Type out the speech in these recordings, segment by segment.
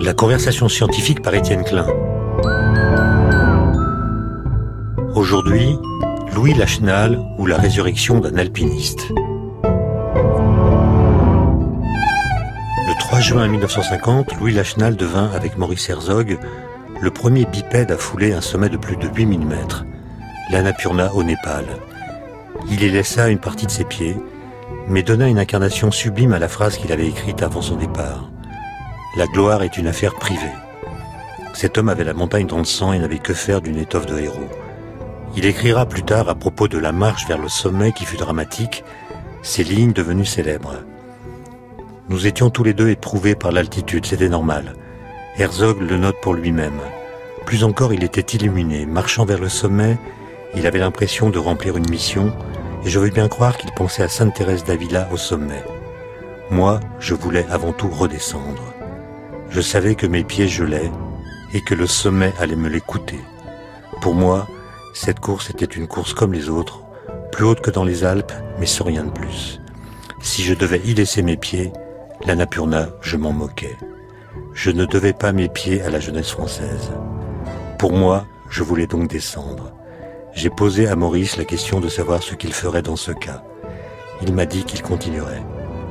La conversation scientifique par Étienne Klein. Aujourd'hui, Louis Lachenal ou la résurrection d'un alpiniste. Le 3 juin 1950, Louis Lachenal devint, avec Maurice Herzog, le premier bipède à fouler un sommet de plus de 8000 mètres, l'Annapurna au Népal. Il y laissa une partie de ses pieds, mais donna une incarnation sublime à la phrase qu'il avait écrite avant son départ. La gloire est une affaire privée. Cet homme avait la montagne dans le sang et n'avait que faire d'une étoffe de héros. Il écrira plus tard à propos de la marche vers le sommet qui fut dramatique, ces lignes devenues célèbres. Nous étions tous les deux éprouvés par l'altitude, c'était normal. Herzog le note pour lui-même. Plus encore, il était illuminé. Marchant vers le sommet, il avait l'impression de remplir une mission, et je veux bien croire qu'il pensait à Sainte Thérèse d'Avila au sommet. Moi, je voulais avant tout redescendre. Je savais que mes pieds gelaient et que le sommet allait me les coûter. Pour moi, cette course était une course comme les autres, plus haute que dans les Alpes, mais sans rien de plus. Si je devais y laisser mes pieds, l'Annapurna, je m'en moquais. Je ne devais pas mes pieds à la jeunesse française. Pour moi, je voulais donc descendre. J'ai posé à Maurice la question de savoir ce qu'il ferait dans ce cas. Il m'a dit qu'il continuerait.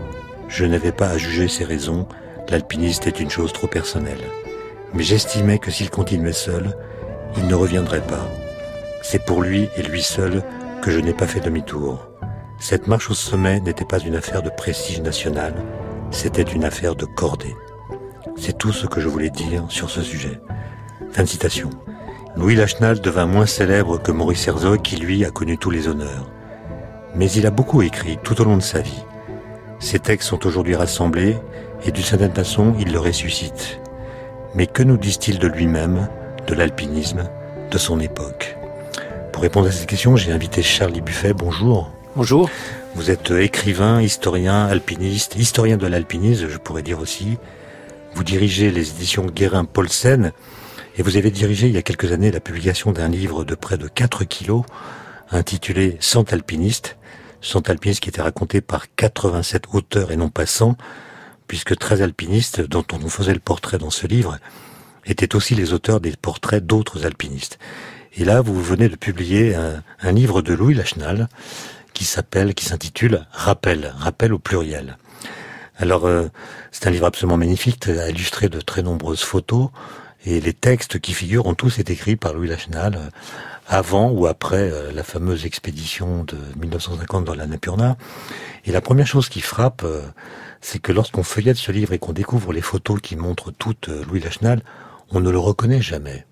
Je n'avais pas à juger ses raisons, l'alpiniste est une chose trop personnelle. Mais j'estimais que s'il continuait seul, il ne reviendrait pas. C'est pour lui et lui seul que je n'ai pas fait demi-tour. Cette marche au sommet n'était pas une affaire de prestige national, c'était une affaire de cordée. C'est tout ce que je voulais dire sur ce sujet. Fin de citation. Louis Lachenal devint moins célèbre que Maurice Herzog qui, lui, a connu tous les honneurs. Mais il a beaucoup écrit tout au long de sa vie. Ses textes sont aujourd'hui rassemblés et d'une certaine façon, il le ressuscite. Mais que nous disent-ils de lui-même, de l'alpinisme, de son époque ? Pour répondre à cette question, j'ai invité Charlie Buffet. Bonjour. Bonjour. Vous êtes écrivain, historien, alpiniste, historien de l'alpinisme, je pourrais dire aussi. Vous dirigez les éditions Guérin-Paulsen et vous avez dirigé il y a quelques années la publication d'un livre de près de 4 kilos intitulé « 100 alpinistes ». 100 alpinistes qui étaient racontés par 87 auteurs et non pas 100, puisque 13 alpinistes dont on faisait le portrait dans ce livre étaient aussi les auteurs des portraits d'autres alpinistes. Et là, vous venez de publier un livre de Louis Lachenal qui s'intitule « Rappel », rappel au pluriel. Alors, c'est un livre absolument magnifique, illustré de très nombreuses photos, et les textes qui figurent ont tous été écrits par Louis Lachenal avant ou après la fameuse expédition de 1950 dans l'Annapurna. Et la première chose qui frappe, c'est que lorsqu'on feuillette ce livre et qu'on découvre les photos qui montrent toutes Louis Lachenal, on ne le reconnaît jamais.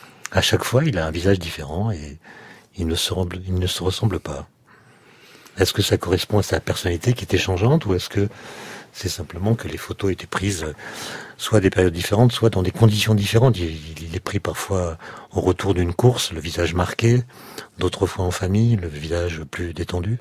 À chaque fois, il a un visage différent et il ne se ressemble pas. Est-ce que ça correspond à sa personnalité qui était changeante ou est-ce que c'est simplement que les photos étaient prises soit à des périodes différentes, soit dans des conditions différentes. Il est pris parfois au retour d'une course, le visage marqué, d'autres fois en famille, le visage plus détendu.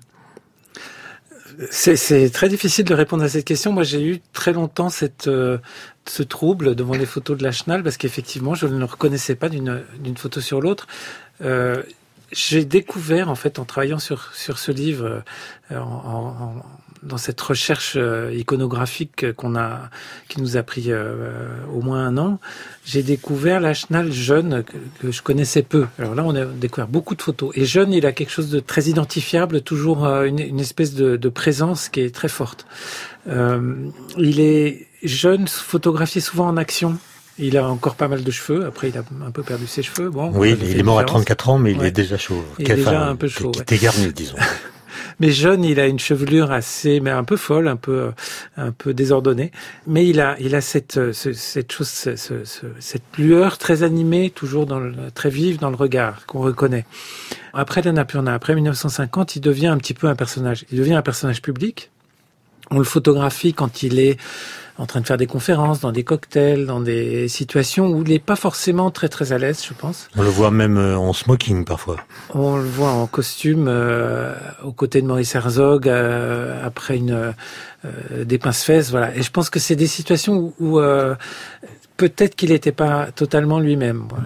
C'est très difficile de répondre à cette question. Moi, j'ai eu très longtemps ce trouble devant les photos de Lachenal parce qu'effectivement, je ne le reconnaissais pas d'une photo sur l'autre. J'ai découvert, en fait, en travaillant sur ce livre, dans cette recherche iconographique qui nous a pris au moins 1 an, j'ai découvert Lachenal jeune que je connaissais peu. Alors là, on a découvert beaucoup de photos. Et jeune, il a quelque chose de très identifiable, toujours une espèce de présence qui est très forte. Il est jeune, photographié souvent en action. Il a encore pas mal de cheveux. Après, il a un peu perdu ses cheveux. Bon, oui, il est mort à 34 ans, mais il est déjà chauve. Il est déjà un peu chauve. Qui était garni, disons. Mais jeune, il a une chevelure mais un peu folle, un peu désordonnée. Mais il a cette chose, cette lueur très animée, toujours très vive dans le regard, qu'on reconnaît. Après l'Annapurna, après 1950, il devient un petit peu un personnage. Il devient un personnage public. On le photographie quand il est en train de faire des conférences, dans des cocktails, dans des situations où il n'est pas forcément très très à l'aise, je pense. On le voit même en smoking parfois. On le voit en costume aux côtés de Maurice Herzog après des pince-fesses, voilà. Et je pense que c'est des situations où peut-être qu'il n'était pas totalement lui-même, voilà.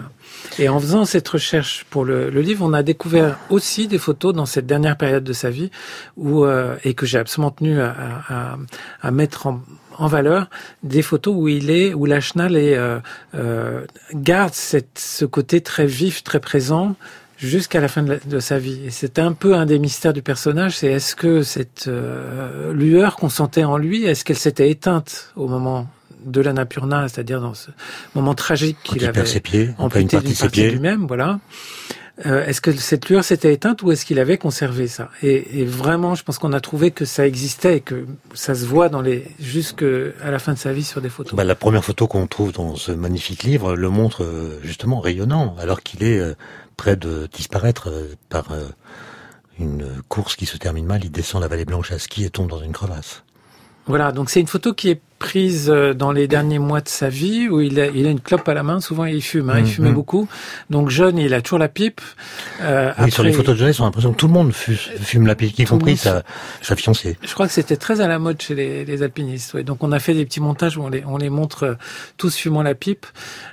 Et en faisant cette recherche pour le livre, on a découvert aussi des photos dans cette dernière période de sa vie et que j'ai absolument tenu à mettre en valeur, des photos où Lachenal garde ce côté très vif, très présent, jusqu'à la fin de sa vie. Et c'est un peu un des mystères du personnage, c'est est-ce que cette lueur qu'on sentait en lui, est-ce qu'elle s'était éteinte au moment de l'Annapurna, c'est-à-dire dans ce moment tragique qu'il avait amputé d'une partie lui-même, voilà. Est-ce que cette lueur s'était éteinte ou est-ce qu'il avait conservé ça ? Et vraiment, je pense qu'on a trouvé que ça existait et que ça se voit jusqu'à la fin de sa vie sur des photos. La première photo qu'on trouve dans ce magnifique livre le montre justement rayonnant, alors qu'il est près de disparaître par une course qui se termine mal. Il descend la vallée blanche à ski et tombe dans une crevasse. Voilà, donc c'est une photo qui est prise dans les derniers mois de sa vie, où il a une clope à la main, souvent il fume, il fumait beaucoup. Donc jeune, il a toujours la pipe. Après, sur les photos de jeunesse, on a l'impression que tout le monde fume la pipe, y compris sa fiancée. Je crois que c'était très à la mode chez les alpinistes. Ouais. Donc on a fait des petits montages où on les montre tous fumant la pipe.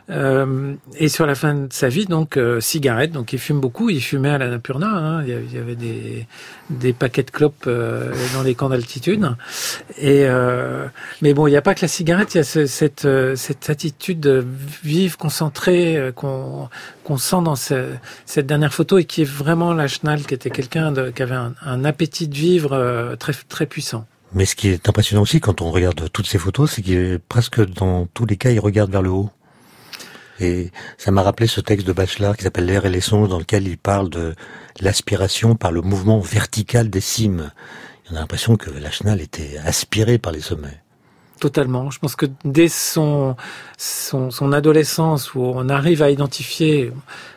Et sur la fin de sa vie, donc cigarette, donc il fume beaucoup, il fumait à l'Annapurna, il y avait des paquets de clopes dans les camps d'altitude. Mais bon, il n'y a pas que la cigarette, il y a cette attitude vive, concentrée qu'on sent dans cette dernière photo et qui est vraiment Lachenal, qui était quelqu'un qui avait un appétit de vivre très très puissant. Mais ce qui est impressionnant aussi quand on regarde toutes ces photos, c'est qu'il presque dans tous les cas, il regarde vers le haut. Et ça m'a rappelé ce texte de Bachelard qui s'appelle L'air et les songes, dans lequel il parle de l'aspiration par le mouvement vertical des cimes. On a l'impression que Lachenal était aspiré par les sommets. Totalement. Je pense que dès son adolescence, où on arrive à identifier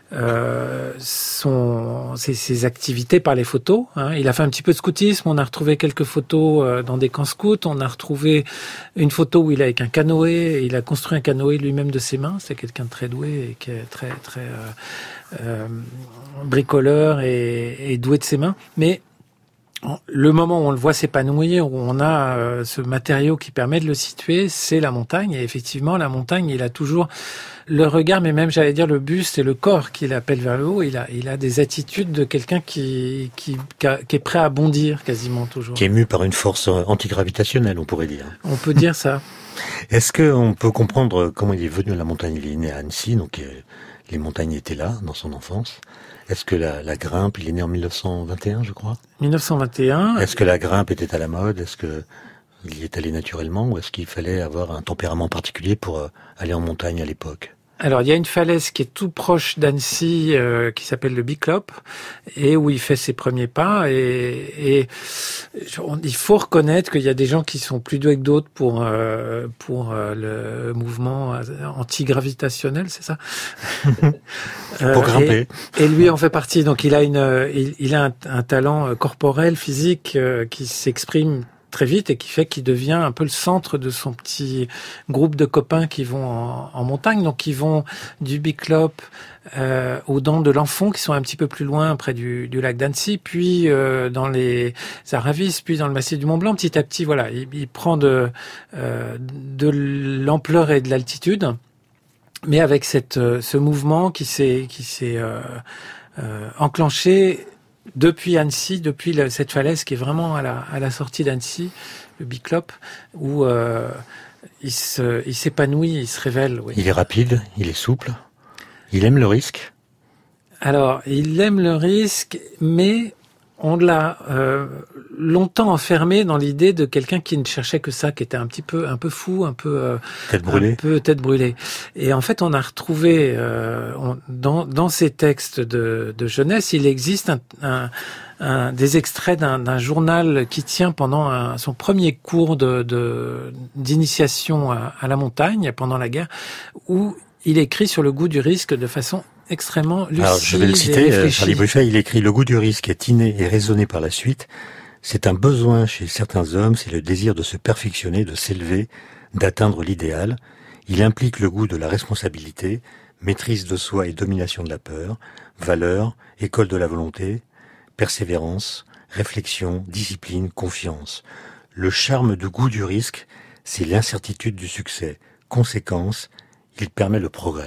ses activités par les photos. Il a fait un petit peu de scoutisme. On a retrouvé quelques photos dans des camps scouts. On a retrouvé une photo où il est avec un canoë. Il a construit un canoë lui-même de ses mains. C'est quelqu'un de très doué et qui est très très bricoleur et doué de ses mains. Mais le moment où on le voit s'épanouir, où on a ce matériau qui permet de le situer, c'est la montagne. Et effectivement, la montagne, il a toujours le regard, mais même, j'allais dire, le buste et le corps qu'il appelle vers le haut. Il a des attitudes de quelqu'un qui est prêt à bondir quasiment toujours. Qui est mu par une force antigravitationnelle, on pourrait dire. On peut dire ça. Est-ce qu'on peut comprendre comment il est venu à la montagne ? Il est né à Annecy, donc les montagnes étaient là dans son enfance. Est-ce que la grimpe, il est né en 1921, je crois 1921. Est-ce que la grimpe était à la mode ? Est-ce que il y est allé naturellement ou est-ce qu'il fallait avoir un tempérament particulier pour aller en montagne à l'époque ? Alors, il y a une falaise qui est tout proche d'Annecy, qui s'appelle le Biclop, et où il fait ses premiers pas. Et il faut reconnaître qu'il y a des gens qui sont plus doués que d'autres pour le mouvement antigravitationnel, c'est ça Pour grimper. Et lui en fait partie. Donc, il a un talent corporel, physique, qui s'exprime très vite et qui fait qu'il devient un peu le centre de son petit groupe de copains qui vont en montagne. Donc, ils vont du Biclop aux Dents de l'Enfant, qui sont un petit peu plus loin, près du lac d'Annecy, puis dans les Aravis, puis dans le massif du Mont-Blanc. Petit à petit, voilà, il prend de l'ampleur et de l'altitude, mais avec ce mouvement qui s'est enclenché depuis Annecy, depuis cette falaise qui est vraiment à la sortie d'Annecy, le Biclop, où il s'épanouit, il se révèle. Oui. Il est rapide, il est souple, il aime le risque. Alors, il aime le risque, mais on l'a longtemps enfermé dans l'idée de quelqu'un qui ne cherchait que ça, qui était un peu fou, un peu tête brûlée. Et en fait, on a retrouvé dans ces textes de jeunesse, il existe des extraits d'un journal qui tient pendant son premier cours d'initiation à la montagne pendant la guerre, où il écrit sur le goût du risque de façon extrêmement lucide. Alors, je vais le citer, Charlie Buffet, il écrit « Le goût du risque est inné et raisonné par la suite. C'est un besoin chez certains hommes, c'est le désir de se perfectionner, de s'élever, d'atteindre l'idéal. Il implique le goût de la responsabilité, maîtrise de soi et domination de la peur, valeur, école de la volonté, persévérance, réflexion, discipline, confiance. Le charme du goût du risque, c'est l'incertitude du succès. Conséquence, il permet le progrès. »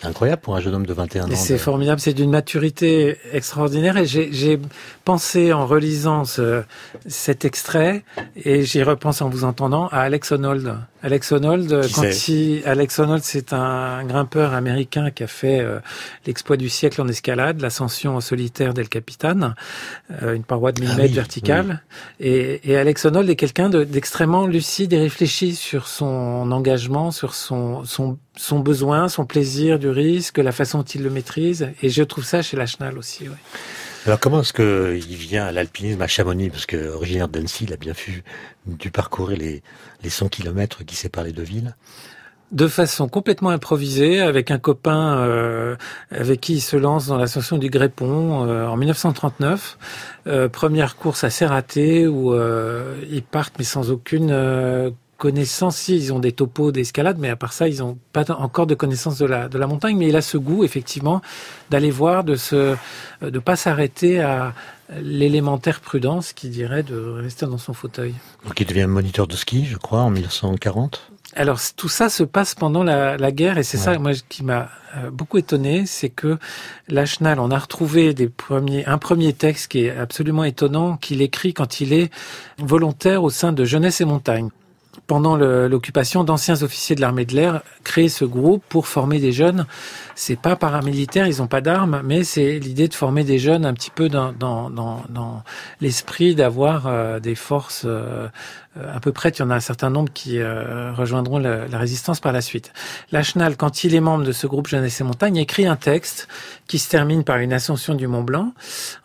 Incroyable pour un jeune homme de 21 ans. Et c'est formidable, c'est d'une maturité extraordinaire. Et j'ai pensé en relisant cet extrait, et j'y repense en vous entendant, à Alex Honnold. Alex Honnold, Alex Honnold, c'est un grimpeur américain qui a fait l'exploit du siècle en escalade, l'ascension solitaire d'El Capitan, une paroi de 1000 mètres verticale. Oui. Et Alex Honnold est quelqu'un d'extrêmement lucide et réfléchi sur son engagement, sur son besoin, son plaisir du risque, la façon dont il le maîtrise. Et je trouve ça chez Lachenal aussi, oui. Alors comment est-ce qu'il vient à l'alpinisme à Chamonix? Parce que originaire d'Annecy, il a bien dû parcourir les 100 kilomètres qui séparent les deux villes. De façon complètement improvisée, avec un copain avec qui il se lance dans l'ascension du Grépon en 1939. Première course assez ratée où ils partent mais sans aucune connaissance. Si, ils ont des topos d'escalade, mais à part ça, ils n'ont pas encore de connaissance de la montagne. Mais il a ce goût, effectivement, d'aller voir, de pas s'arrêter à l'élémentaire prudence qui dirait de rester dans son fauteuil. Donc il devient moniteur de ski, je crois, en 1940. Alors tout ça se passe pendant la guerre, et c'est ça moi qui m'a beaucoup étonné, c'est que Lachenal, on a retrouvé un premier texte qui est absolument étonnant, qu'il écrit quand il est volontaire au sein de Jeunesse et Montagne. Pendant l'occupation, d'anciens officiers de l'armée de l'air créent ce groupe pour former des jeunes. C'est pas paramilitaire, ils ont pas d'armes, mais c'est l'idée de former des jeunes un petit peu dans l'esprit d'avoir des forces un peu prêtes. Il y en a un certain nombre qui rejoindront la résistance par la suite. Lachenal, quand il est membre de ce groupe Jeunesse et Montagne, écrit un texte qui se termine par une ascension du Mont Blanc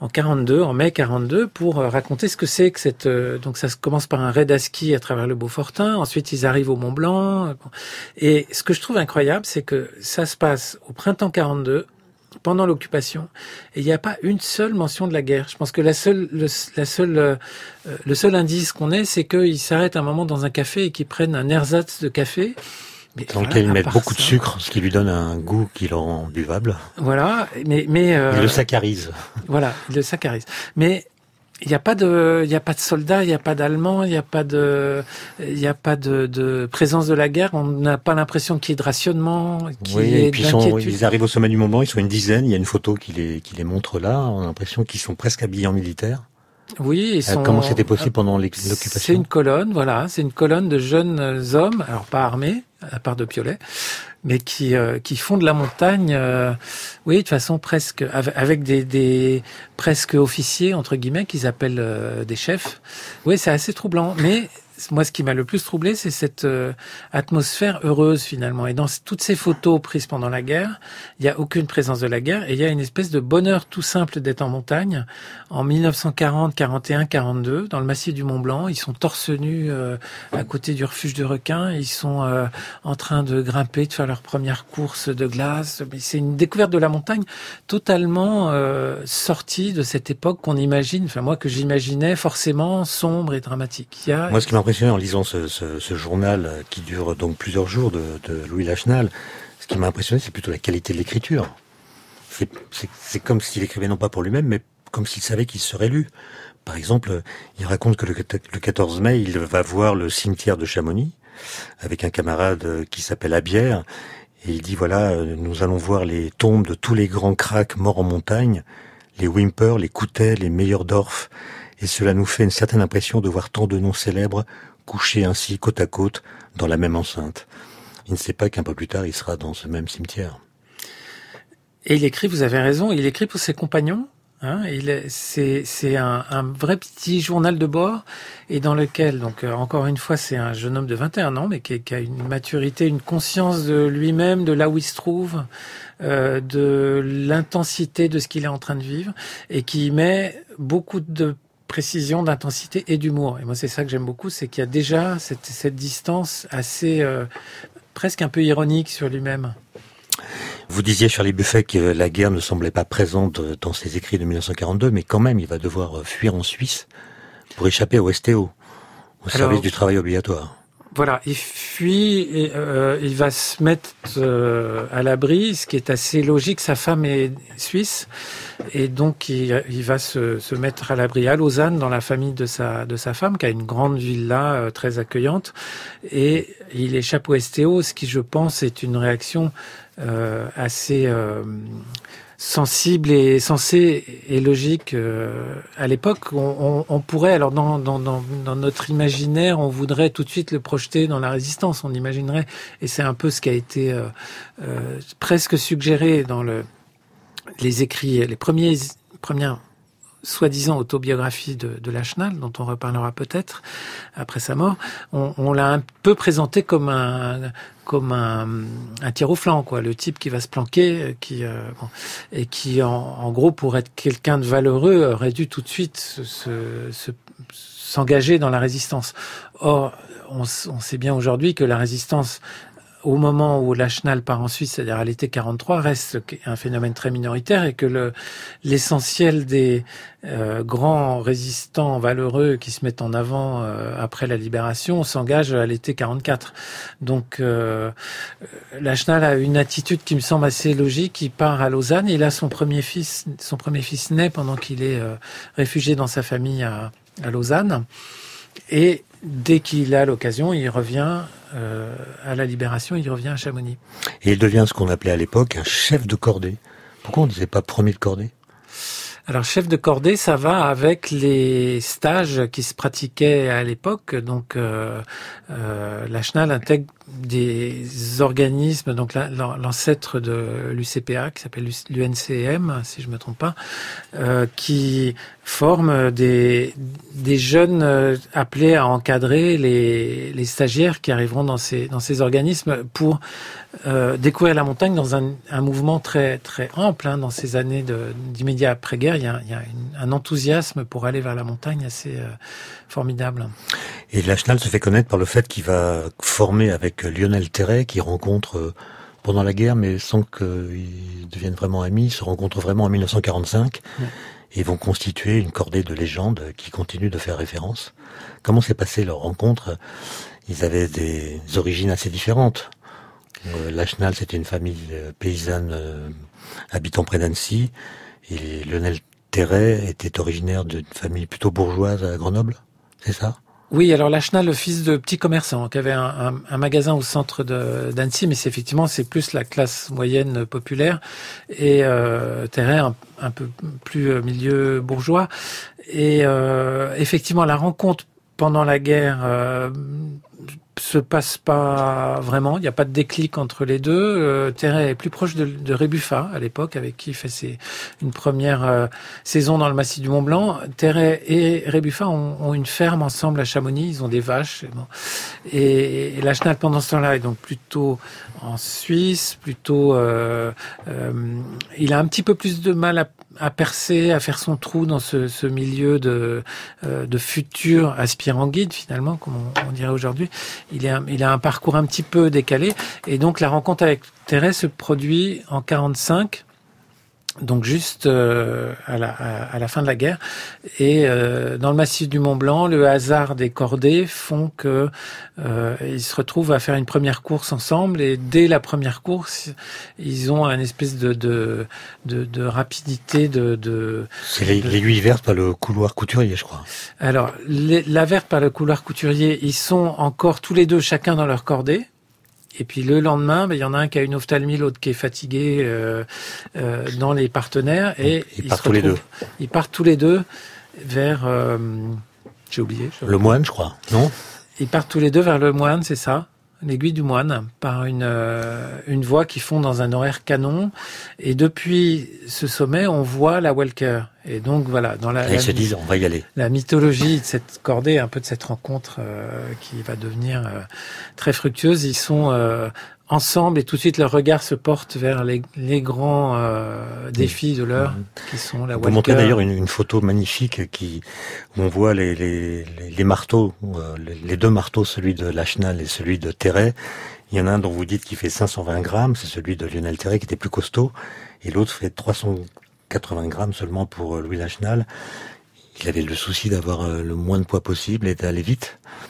en mai 42, pour raconter ce que c'est que cette. Donc ça commence par un raid à ski à travers le Beaufortin. Ensuite, ils arrivent au Mont Blanc. Et ce que je trouve incroyable, c'est que ça se passe au printemps 42, pendant l'occupation, et il n'y a pas une seule mention de la guerre. Je pense que le seul indice qu'on ait, c'est qu'ils s'arrêtent un moment dans un café et qu'ils prennent un ersatz de café. Mais dans lequel ils mettent beaucoup de sucre, ce qui lui donne un goût qui le rend buvable. Voilà, mais il le saccharise. Voilà, il le saccharise. Mais il n'y a pas de soldats, il n'y a pas d'Allemands, il n'y a pas de présence de la guerre. On n'a pas l'impression qu'il y ait de rationnement, et puis ils arrivent au sommet du Mont Blanc, ils sont une dizaine. Il y a une photo qui les montre là. On a l'impression qu'ils sont presque habillés en militaire. Oui, comment c'était possible pendant l'occupation? C'est une colonne, voilà. C'est une colonne de jeunes hommes, alors pas armés, à part de piolets, mais qui font de la montagne, de façon presque, avec des presque officiers, entre guillemets, qu'ils appellent des chefs. Oui, c'est assez troublant. Mais moi, ce qui m'a le plus troublé, c'est cette atmosphère heureuse, finalement. Et dans toutes ces photos prises pendant la guerre, il n'y a aucune présence de la guerre, et il y a une espèce de bonheur tout simple d'être en montagne. En 1940, 41, 42, dans le massif du Mont Blanc, ils sont torse nus à côté du refuge du requin. Ils sont en train de grimper, de faire leur première course de glace. Mais c'est une découverte de la montagne totalement sortie de cette époque qu'on imagine, enfin moi que j'imaginais forcément sombre et dramatique. Moi, ce qui m'a impressionné en lisant ce journal qui dure donc plusieurs jours de Louis Lachenal, ce qui m'a impressionné, c'est plutôt la qualité de l'écriture. C'est comme s'il écrivait non pas pour lui-même, mais comme s'il savait qu'il serait lu. Par exemple, il raconte que le 14 mai, il va voir le cimetière de Chamonix avec un camarade qui s'appelle Abière, et il dit voilà, nous allons voir les tombes de tous les grands cracks morts en montagne, les Wimper, les Coutet, les Meyerdorf, et cela nous fait une certaine impression de voir tant de noms célèbres couchés ainsi côte à côte dans la même enceinte. Il ne sait pas qu'un peu plus tard, il sera dans ce même cimetière. Et il écrit, vous avez raison, il écrit pour ses compagnons. C'est un vrai petit journal de bord, et dans lequel, donc encore une fois, c'est un jeune homme de 21 ans, mais qui a une maturité, une conscience de lui-même, de là où il se trouve, de l'intensité de ce qu'il est en train de vivre, et qui met beaucoup de précision, d'intensité et d'humour. Et moi, c'est ça que j'aime beaucoup, c'est qu'il y a déjà cette distance assez presque un peu ironique sur lui-même. Vous disiez, Charlie Buffet, que la guerre ne semblait pas présente dans ses écrits de 1942, mais quand même, il va devoir fuir en Suisse pour échapper au STO, au service du travail obligatoire. Voilà, il fuit et il va se mettre à l'abri, ce qui est assez logique. Sa femme est suisse et donc il va se mettre à l'abri à Lausanne dans la famille de sa femme qui a une grande villa très accueillante et il échappe au STO, ce qui je pense est une réaction assez sensible et sensée et logique à l'époque. On pourrait, alors dans notre imaginaire, on voudrait tout de suite le projeter dans la résistance, on imaginerait, et c'est un peu ce qui a été presque suggéré dans les écrits, les premières soi-disant autobiographie de Lachenal, dont on reparlera peut-être après sa mort. On l'a un peu présenté comme un tir au flanc, quoi, le type qui va se planquer, et qui en gros pour être quelqu'un de valeureux aurait dû tout de suite s'engager dans la résistance. Or, on sait bien aujourd'hui que la résistance, au moment où Lachenal part en Suisse, c'est-à-dire à l'été 43, reste un phénomène très minoritaire et que l'essentiel des grands résistants valeureux qui se mettent en avant après la libération s'engagent à l'été 44. Donc Lachenal a une attitude qui me semble assez logique. Il part à Lausanne, il a son premier fils naît pendant qu'il est réfugié dans sa famille à Lausanne. Et dès qu'il a l'occasion, il revient à la Libération, il revient à Chamonix. Et il devient ce qu'on appelait à l'époque un chef de cordée. Pourquoi on ne disait pas premier de cordée ? Alors, chef de cordée, ça va avec les stages qui se pratiquaient à l'époque. Donc, Lachenal intègre des organismes, donc l'ancêtre de l'UCPA, qui s'appelle l'UNCM, si je me trompe pas, qui forment des jeunes appelés à encadrer les stagiaires qui arriveront dans ces organismes pour découvrir la montagne dans un mouvement très très ample. Hein, dans ces années d'immédiat après-guerre, il y a un enthousiasme pour aller vers la montagne assez formidable. Et Lachenal se fait connaître par le fait qu'il va former avec Lionel Terray, qui rencontre pendant la guerre, mais sans qu'ils deviennent vraiment amis, ils se rencontrent vraiment en 1945, et vont constituer une cordée de légende qui continue de faire référence. Comment s'est passée leur rencontre ? Ils avaient des origines assez différentes. Lachenal, c'était une famille paysanne habitant près d'Annecy, et Lionel Terray était originaire d'une famille plutôt bourgeoise à Grenoble, c'est ça ? Oui, alors Lachenal, le fils de petit commerçant, qui avait un magasin au centre d'Annecy, mais c'est plus la classe moyenne populaire, et Terray un peu plus milieu bourgeois. Et effectivement, la rencontre pendant la guerre se passe pas vraiment, il n'y a pas de déclic entre les deux. Terray est plus proche de Rébuffat à l'époque, avec qui il fait une première saison dans le massif du Mont-Blanc. Terray et Rébuffat ont une ferme ensemble à Chamonix, ils ont des vaches. Et Lachenal, pendant ce temps-là, est donc plutôt en Suisse, il a un petit peu plus de mal à percer, à faire son trou dans ce milieu de futurs aspirants guides, finalement, comme on dirait aujourd'hui. Il a un parcours un petit peu décalé, et donc la rencontre avec Terray se produit en 45, donc juste à la fin de la guerre, et dans le massif du Mont-Blanc, le hasard des cordées font que ils se retrouvent à faire une première course ensemble, et dès la première course, ils ont une espèce de rapidité C'est l'aiguille verte par le couloir couturier, je crois. Alors, la verte par le couloir couturier, ils sont encore tous les deux chacun dans leur cordée. Et puis le lendemain, il y en a un qui a une ophtalmie, l'autre qui est fatigué dans les partenaires, et ils partent tous les deux. Ils partent tous les deux vers j'ai oublié. Le Moine, je crois, non ? Ils partent tous les deux vers le Moine, c'est ça, l'aiguille du Moine, par une voie qu'ils font dans un horaire canon. Et depuis ce sommet, on voit la Walker. Et donc voilà, ils se disent, on va y aller. La mythologie de cette cordée, un peu de cette rencontre qui va devenir très fructueuse, ils sont ensemble, et tout de suite leur regard se porte vers les grands défis de l'heure, qui sont la Walker. Vous montrez d'ailleurs une photo magnifique où on voit les marteaux, les deux marteaux, celui de Lachenal et celui de Terray. Il y en a un dont vous dites qu'il fait 520 grammes, c'est celui de Lionel Terray qui était plus costaud, et l'autre fait 380 grammes seulement pour Louis Lachenal. Il avait le souci d'avoir le moins de poids possible et d'aller vite.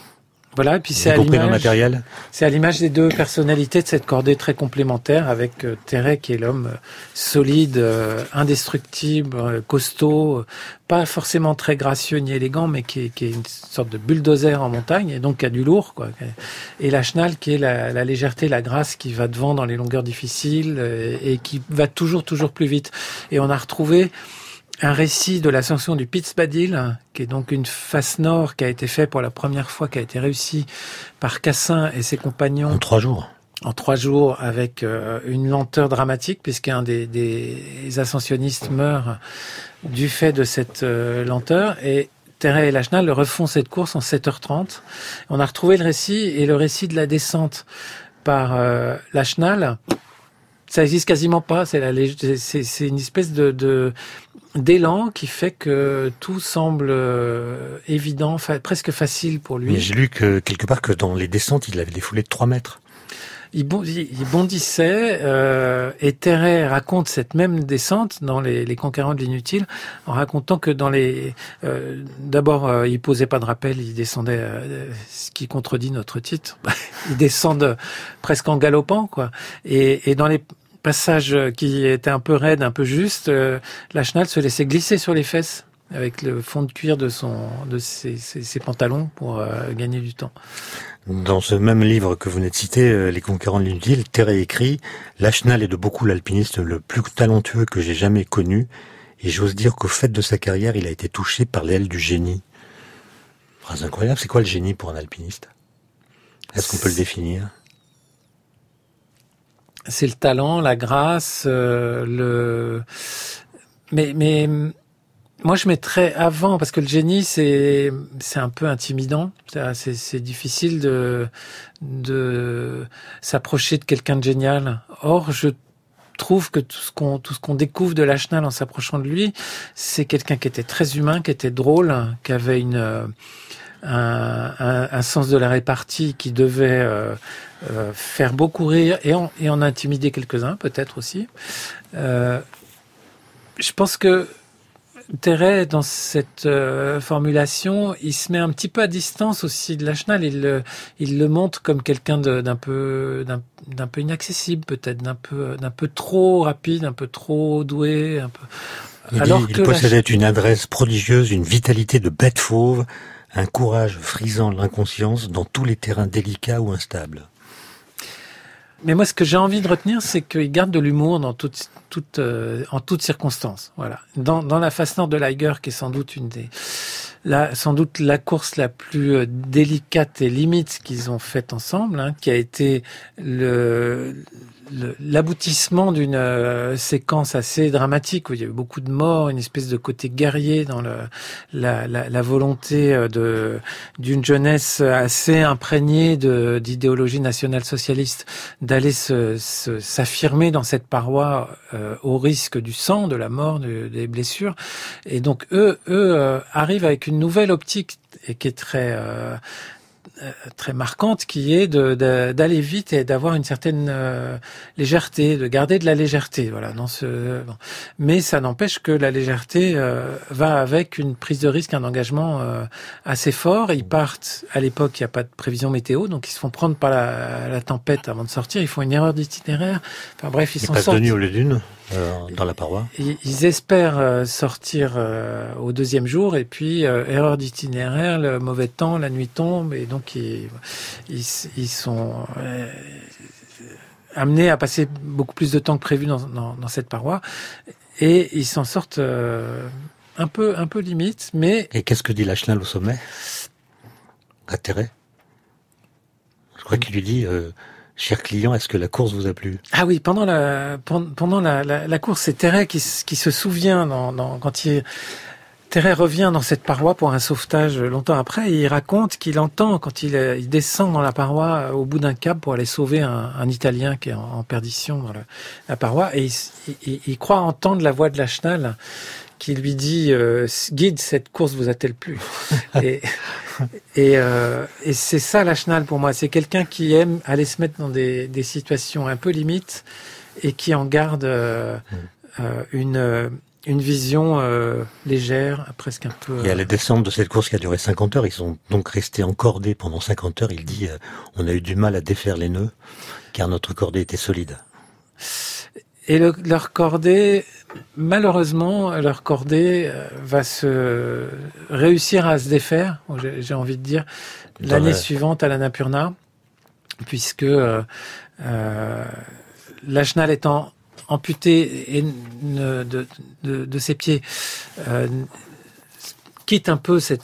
Voilà, et puis c'est à l'image des deux personnalités de cette cordée très complémentaire, avec Terray qui est l'homme solide, indestructible, costaud, pas forcément très gracieux ni élégant, mais qui est une sorte de bulldozer en montagne, et donc qui a du lourd, quoi. Et Lachenal qui est la légèreté, la grâce qui va devant dans les longueurs difficiles et qui va toujours plus vite. Et on a retrouvé un récit de l'ascension du Spitzbadil, qui est donc une face nord qui a été faite pour la première fois, qui a été réussie par Cassin et ses compagnons. En 3 jours. En 3 jours, avec une lenteur dramatique, puisqu'un des ascensionnistes meurt du fait de cette lenteur. Et Terray et Lachenal le refont cette course en 7h30. On a retrouvé le récit, et le récit de la descente par Lachenal, ça existe quasiment pas. C'est une espèce d'élan qui fait que tout semble évident, presque facile pour lui. Mais j'ai lu que quelque part que dans les descentes, il avait des foulées de 3 mètres. Il bondissait, et Terray raconte cette même descente dans les Conquérants de l'inutile, en racontant que d'abord, il posait pas de rappel, il descendait, ce qui contredit notre titre. Ils descendent presque en galopant, quoi. Et dans les passages qui étaient un peu raides, un peu justes, Lachenal se laissait glisser sur les fesses avec le fond de cuir de ses pantalons pour gagner du temps. Dans ce même livre que vous venez de citer, Les Conquérants de l'inutile, Terray écrit « Lachenal est de beaucoup l'alpiniste le plus talentueux que j'ai jamais connu, et j'ose dire qu'au fait de sa carrière, il a été touché par l'aile du génie. » Phrase incroyable, c'est quoi le génie pour un alpiniste? Est-ce qu'on peut le définir? C'est le talent, la grâce, mais moi je mettrais avant, parce que le génie c'est un peu intimidant. C'est difficile de s'approcher de quelqu'un de génial. Or, je trouve que tout ce qu'on découvre de Lachenal en s'approchant de lui, c'est quelqu'un qui était très humain, qui était drôle, qui avait un sens de la répartie qui devait faire beaucoup rire et en intimider quelques-uns, peut-être aussi. Je pense que Terray, dans cette formulation, il se met un petit peu à distance aussi de Lachenal. Il le montre comme quelqu'un d'un peu inaccessible, peut-être d'un peu trop rapide, un peu trop doué, un peu. Il possédait une adresse prodigieuse, une vitalité de bête fauve, un courage frisant l'inconscience dans tous les terrains délicats ou instables. Mais moi, ce que j'ai envie de retenir, c'est qu'il garde de l'humour en toutes circonstances. Voilà. Dans la face nord de l'Eiger, qui est sans doute sans doute la course la plus délicate et limite qu'ils ont faite ensemble, hein, qui a été l'aboutissement d'une séquence assez dramatique où il y a eu beaucoup de morts, une espèce de côté guerrier dans la volonté d'une jeunesse assez imprégnée d'idéologie nationale-socialiste d'aller s'affirmer dans cette paroi au risque du sang, de la mort, des blessures. Et donc eux arrivent avec une nouvelle optique et qui est très marquante, qui est d'aller vite et d'avoir une certaine légèreté, de garder de la légèreté. Voilà, mais ça n'empêche que la légèreté va avec une prise de risque, un engagement assez fort. Ils partent, à l'époque, il n'y a pas de prévision météo, donc ils se font prendre par la tempête avant de sortir. Ils font une erreur d'itinéraire. Enfin bref, ils s'en sortent. Ils passent de nuit au lieu d'une, dans la paroi. Ils espèrent sortir au 2e jour, et puis erreur d'itinéraire, le mauvais temps, la nuit tombe, et donc ils sont amenés à passer beaucoup plus de temps que prévu dans cette paroi, et ils s'en sortent un peu limite, mais... Et qu'est-ce que dit Lachenal au sommet à Terray? Je crois qu'il lui dit cher client, est-ce que la course vous a plu? Ah oui, pendant la course, c'est Terray qui se souvient quand Terray revient dans cette paroi pour un sauvetage longtemps après, et il raconte qu'il entend, quand il descend dans la paroi au bout d'un cap pour aller sauver un Italien qui est en perdition dans la paroi, et il croit entendre la voix de Lachenal qui lui dit guide, cette course vous a-t-elle plu? Et c'est ça Lachenal pour moi, c'est quelqu'un qui aime aller se mettre dans des situations un peu limites et qui en garde une vision légère, presque un peu... Et à la descente de cette course qui a duré 50 heures, ils sont donc restés encordés pendant 50 heures. Il dit, on a eu du mal à défaire les nœuds, car notre cordée était solide. Et leur cordée, malheureusement, leur cordée va se réussir à se défaire, j'ai envie de dire, l'année suivante à l'Annapurna, puisque Lachenal étant amputé de ses pieds, quitte un peu ce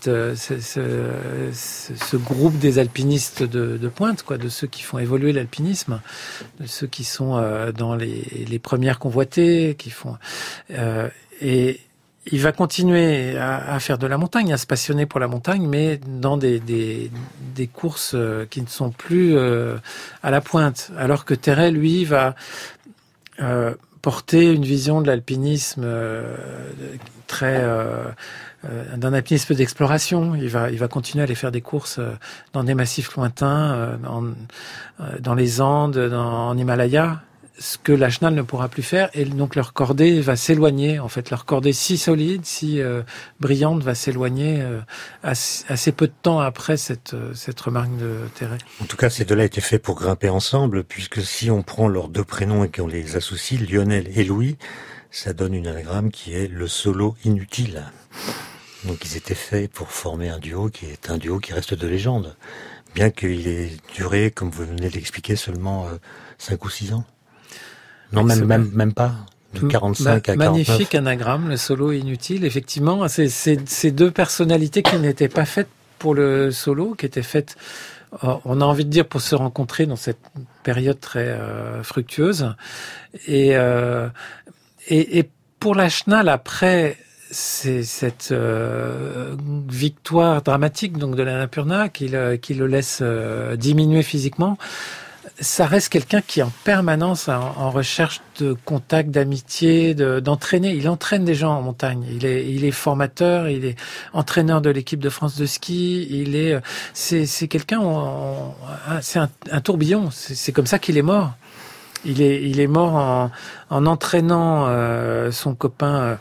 groupe des alpinistes de pointe, quoi, de ceux qui font évoluer l'alpinisme, de ceux qui sont dans les premières convoitées, qui font et il va continuer à faire de la montagne, à se passionner pour la montagne, mais dans des courses qui ne sont plus à la pointe, alors que Terray, lui, va porter une vision de l'alpinisme très d'un alpinisme d'exploration. Il va continuer à aller faire des courses dans des massifs lointains, dans les Andes, en Himalaya, ce que Lachenal ne pourra plus faire, et donc leur cordée va s'éloigner. En fait, leur cordée si solide, si brillante, va s'éloigner assez peu de temps après cette remarque de Terray. En tout cas, ces deux-là étaient faits pour grimper ensemble, puisque si on prend leurs deux prénoms et qu'on les associe, Lionel et Louis, ça donne une anagramme qui est le solo inutile. Donc ils étaient faits pour former un duo qui est un duo qui reste de légende, bien qu'il ait duré, comme vous venez de l'expliquer, seulement 5 ou 6 ans. Non, même pas. De 45 à 49. Magnifique anagramme, le solo inutile. Effectivement, c'est deux personnalités qui n'étaient pas faites pour le solo, qui étaient faites, on a envie de dire, pour se rencontrer dans cette période très fructueuse. Et pour Lachenal, après cette victoire dramatique donc de l'Annapurna qui le laisse diminuer physiquement, ça reste quelqu'un qui est en permanence en recherche de contact, d'amitié, d'entraîner. Il entraîne des gens en montagne. Il est formateur, il est entraîneur de l'équipe de France de ski. C'est quelqu'un, c'est un tourbillon. C'est comme ça qu'il est mort. Il est mort en entraînant son copain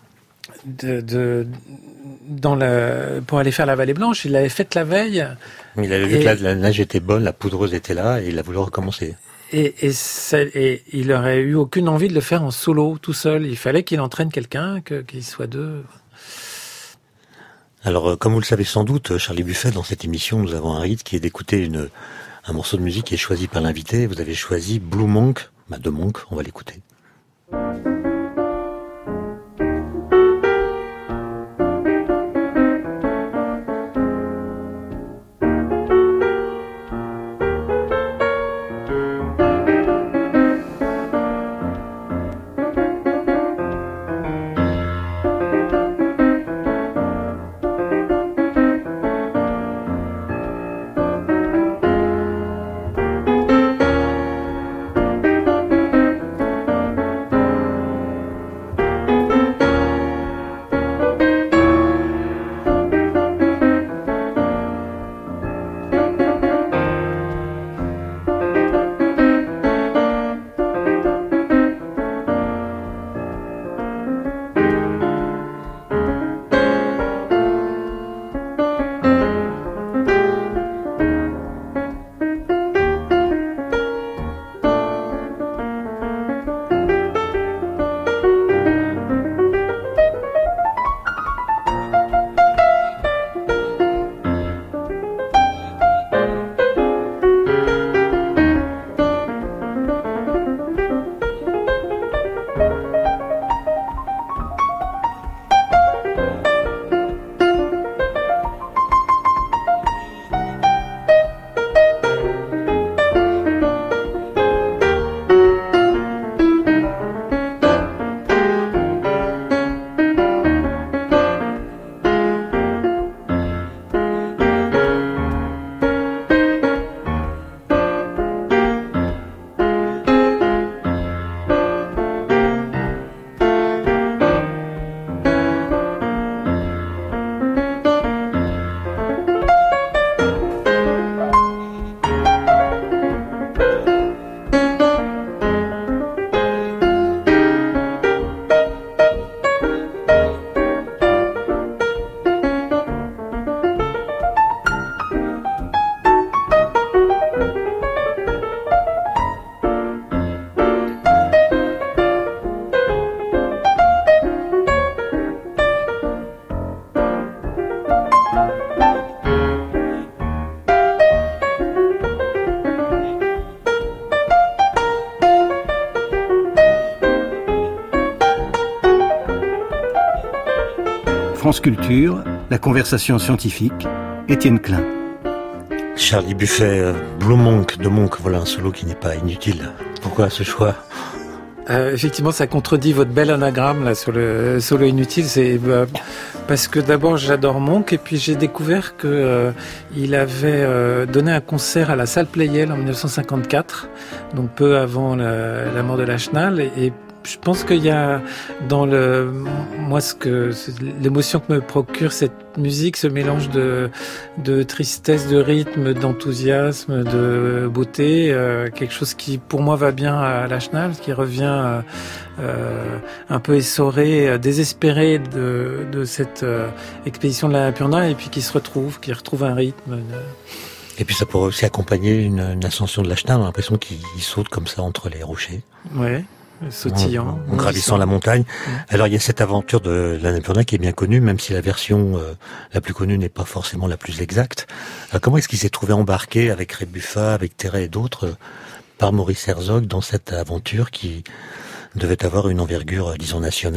pour aller faire la Vallée Blanche. Il l'avait faite la veille. Il avait vu que la neige était bonne, la poudreuse était là, et il a voulu recommencer. Et il aurait eu aucune envie de le faire en solo, tout seul. Il fallait qu'il entraîne quelqu'un, qu'il soit deux. Alors, comme vous le savez sans doute, Charlie Buffet, dans cette émission, nous avons un rite qui est d'écouter un morceau de musique qui est choisi par l'invité. Vous avez choisi Blue Monk, de Monk, on va l'écouter. France Culture, la conversation scientifique, Étienne Klein. Charlie Buffet, Blue Monk de Monk, voilà un solo qui n'est pas inutile. Pourquoi ce choix ? Effectivement, ça contredit votre bel anagramme là sur le solo inutile. C'est parce que d'abord j'adore Monk et puis j'ai découvert que il avait donné un concert à la salle Pleyel en 1954, donc peu avant la mort de Lachenal et je pense qu'il y a dans l'émotion que me procure cette musique, ce mélange de tristesse, de rythme, d'enthousiasme, de beauté, quelque chose qui pour moi va bien à Lachenal, qui revient un peu essoré, désespéré de cette expédition de l'Annapurna et puis qui retrouve un rythme. Et puis ça pourrait aussi accompagner une ascension de Lachenal, on a l'impression qu'il saute comme ça entre les rochers. Ouais. Sautillant. En gravissant la montagne. Alors il y a cette aventure de l'Annapurna qui est bien connue, même si la version la plus connue n'est pas forcément la plus exacte. Comment est-ce qu'il s'est trouvé embarqué avec Ray Buffa, avec Terray et d'autres, par Maurice Herzog dans cette aventure qui devait avoir une envergure, disons, nationale ?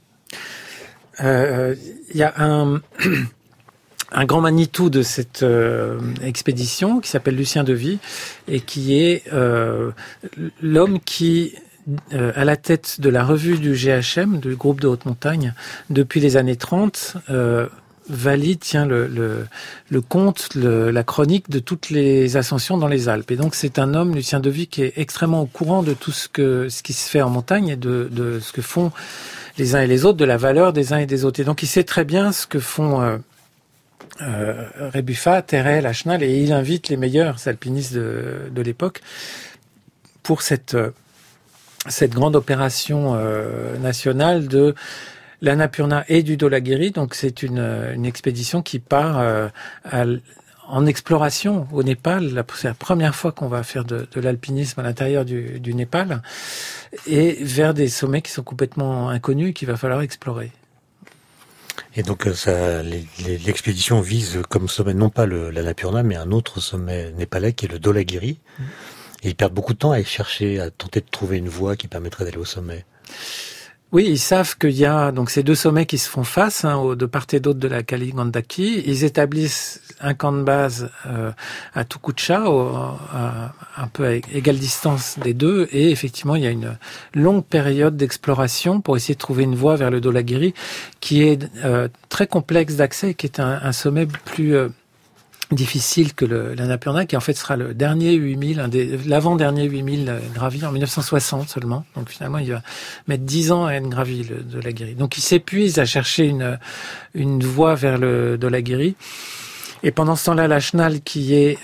Il y a un grand Manitou de cette expédition qui s'appelle Lucien Devy et qui est l'homme qui à la tête de la revue du GHM, du groupe de haute montagne, depuis les années 30, valide le compte, la chronique de toutes les ascensions dans les Alpes. Et donc c'est un homme, Lucien Devy, qui est extrêmement au courant de tout ce qui se fait en montagne et de ce que font les uns et les autres, de la valeur des uns et des autres. Et donc il sait très bien ce que font Ray Buffa, Terray, Lachenal, et il invite les meilleurs alpinistes de l'époque pour cette grande opération nationale de l'Annapurna et du Dhaulagiri. Donc c'est une expédition qui part en exploration au Népal. C'est la première fois qu'on va faire de l'alpinisme à l'intérieur du Népal et vers des sommets qui sont complètement inconnus et qu'il va falloir explorer. Et donc l'expédition vise comme sommet non pas l'Annapurna mais un autre sommet népalais qui est le Dhaulagiri. Et ils perdent beaucoup de temps à chercher, à tenter de trouver une voie qui permettrait d'aller au sommet. Oui, ils savent qu'il y a donc ces deux sommets qui se font face, de part et d'autre de la Kaligandaki. Ils établissent un camp de base à Tukucha, un peu à égale distance des deux. Et effectivement, il y a une longue période d'exploration pour essayer de trouver une voie vers le Dhaulagiri, qui est très complexe d'accès, qui est un sommet plus difficile que l'Annapurna, qui en fait sera le dernier 8000, l'avant-dernier 8000 gravi en 1960 seulement. Donc finalement, il va mettre 10 ans à être gravi le Dhaulagiri. Donc il s'épuise à chercher une voie vers le Dhaulagiri. Et pendant ce temps-là, Lachenal, qui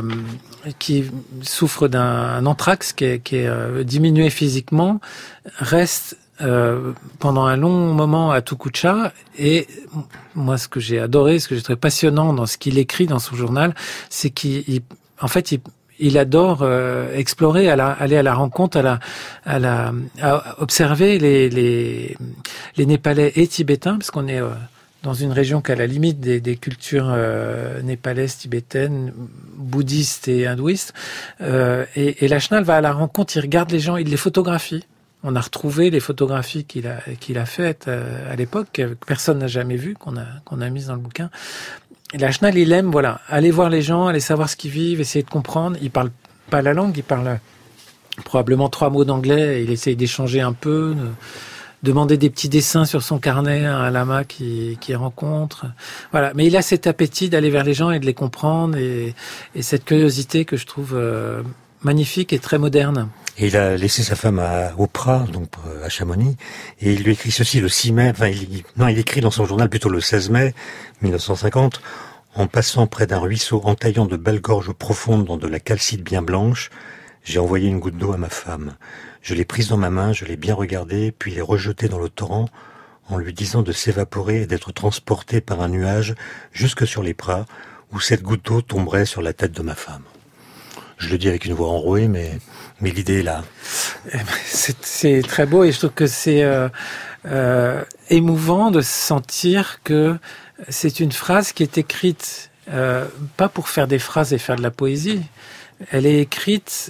souffre d'un anthrax, qui est diminué physiquement, reste pendant un long moment à Tukucha. Et moi, ce que j'ai adoré, ce que j'ai trouvé passionnant dans ce qu'il écrit dans son journal, c'est qu'il adore explorer, aller à la rencontre, à observer les Népalais et Tibétains, parce qu'on est dans une région qui est à la limite des cultures népalaises, tibétaines, bouddhistes et hindouistes. Et Lachenal va à la rencontre, il regarde les gens, il les photographie. On a retrouvé les photographies qu'il a faites à l'époque, que personne n'a jamais vues, qu'on a mises dans le bouquin. Et Lachenal, il aime, aller voir les gens, aller savoir ce qu'ils vivent, essayer de comprendre. Il parle pas la langue, il parle probablement 3 mots d'anglais, il essaye d'échanger un peu, demander des petits dessins sur son carnet à un lama qu'il rencontre. Voilà. Mais il a cet appétit d'aller vers les gens et de les comprendre et cette curiosité que je trouve magnifique et très moderne. Et il a laissé sa femme au Prat, donc à Chamonix, et il lui écrit ceci le 6 mai, il écrit dans son journal plutôt le 16 mai 1950, en passant près d'un ruisseau entaillant de belles gorges profondes dans de la calcite bien blanche, j'ai envoyé une goutte d'eau à ma femme. Je l'ai prise dans ma main, je l'ai bien regardée, puis l'ai rejetée dans le torrent, en lui disant de s'évaporer et d'être transportée par un nuage jusque sur les Prats, où cette goutte d'eau tomberait sur la tête de ma femme. Je le dis avec une voix enrouée, mais l'idée est là. C'est très beau et je trouve que c'est émouvant de sentir que c'est une phrase qui est écrite pas pour faire des phrases et faire de la poésie. Elle est écrite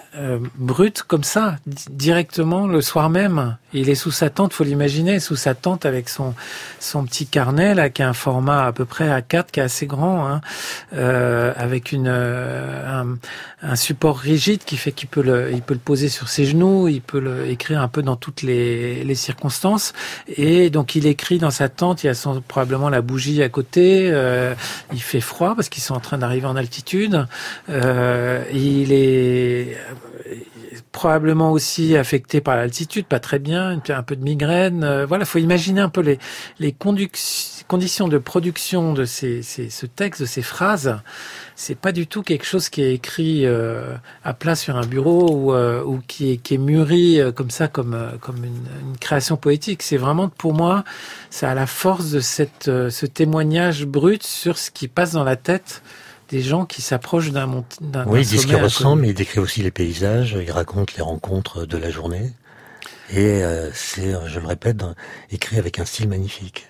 brute comme ça, directement le soir même. Il est sous sa tente, faut l'imaginer, sous sa tente avec son petit carnet là, qui a un format à peu près A4, qui est assez grand, hein, avec un support rigide qui fait qu'il peut le poser sur ses genoux, il peut le écrire un peu dans toutes les circonstances. Et donc il écrit dans sa tente, il y a probablement la bougie à côté, il fait froid parce qu'ils sont en train d'arriver en altitude, il est probablement aussi affecté par l'altitude, pas très bien, un peu de migraine. Voilà, faut imaginer un peu les conditions de production de ce texte, de ces phrases. C'est pas du tout quelque chose qui est écrit à plat sur un bureau ou qui est mûri comme ça, comme une création poétique. C'est vraiment, pour moi, ça a la force de ce témoignage brut sur ce qui passe dans la tête des gens qui s'approchent d'un sommet. Oui, il dit ce qu'il ressent, mais il décrit aussi les paysages, il raconte les rencontres de la journée. Et c'est, je le répète, écrit avec un style magnifique.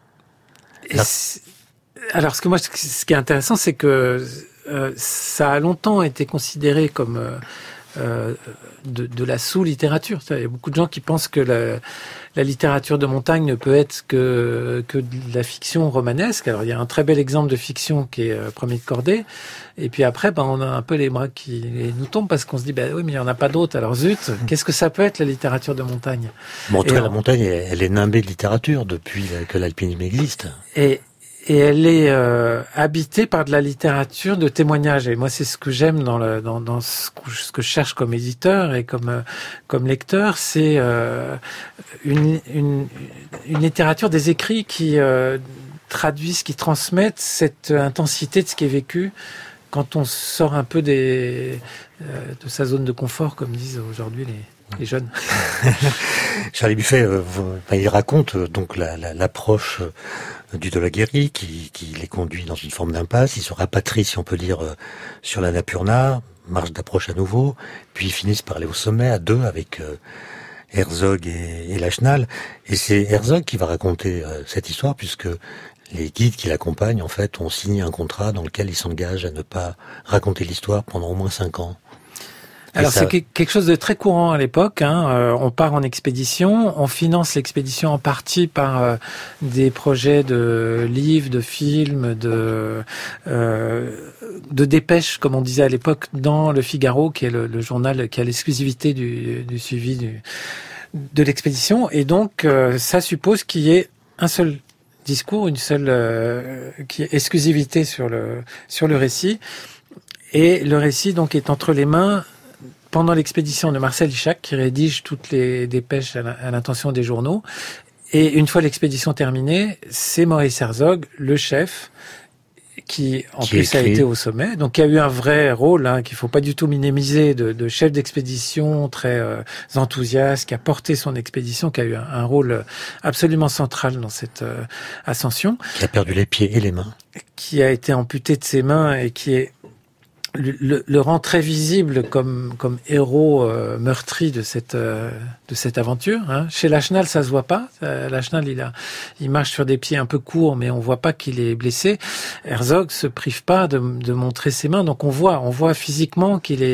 Alors, ce qui est intéressant, c'est que ça a longtemps été considéré comme de la sous-littérature. Il y a beaucoup de gens qui pensent que la littérature de montagne ne peut être que de la fiction romanesque. Alors, il y a un très bel exemple de fiction qui est Premier de Cordée. Et puis après, on a un peu les bras qui nous tombent parce qu'on se dit, oui, mais il n'y en a pas d'autres. Alors zut, qu'est-ce que ça peut être la littérature de montagne? Bon, la montagne, elle est nimbée de littérature depuis que l'alpinisme existe. Et elle est habitée par de la littérature de témoignage. Et moi, c'est ce que j'aime dans ce que je cherche comme éditeur et comme lecteur, c'est une littérature des écrits qui traduisent, qui transmettent cette intensité de ce qui est vécu quand on sort un peu de sa zone de confort, comme disent aujourd'hui les jeunes. Charlie Buffet, il raconte donc l'approche du Dolaguéry qui les conduit dans une forme d'impasse. Ils se rapatrient, si on peut dire, sur la Napurna, marche d'approche à nouveau, puis ils finissent par aller au sommet à deux avec Herzog et Lachenal. Et c'est Herzog qui va raconter cette histoire, puisque les guides qui l'accompagnent, en fait, ont signé un contrat dans lequel ils s'engagent à ne pas raconter l'histoire pendant au moins 5 ans. Alors c'est quelque chose de très courant à l'époque. On part en expédition, on finance l'expédition en partie par des projets de livres, de films, de dépêches, comme on disait à l'époque, dans Le Figaro, qui est le journal qui a l'exclusivité du suivi de l'expédition. Et donc ça suppose qu'il y ait un seul discours, une seule exclusivité sur le récit. Et le récit donc est entre les mains pendant l'expédition de Marcel Ichac, qui rédige toutes les dépêches à l'intention des journaux. Et une fois l'expédition terminée, c'est Maurice Herzog, le chef, qui plus a été au sommet, donc qui a eu un vrai rôle, qu'il faut pas du tout minimiser, de chef d'expédition très enthousiaste, qui a porté son expédition, qui a eu un rôle absolument central dans cette ascension. Qui a perdu les pieds et les mains. Qui a été amputé de ses mains et qui est le rend très visible comme héros meurtri de cette aventure. Chez Lachenal, ça se voit pas. Lachenal, il marche sur des pieds un peu courts, mais on voit pas qu'il est blessé. Herzog se prive pas de montrer ses mains, donc on voit physiquement qu'il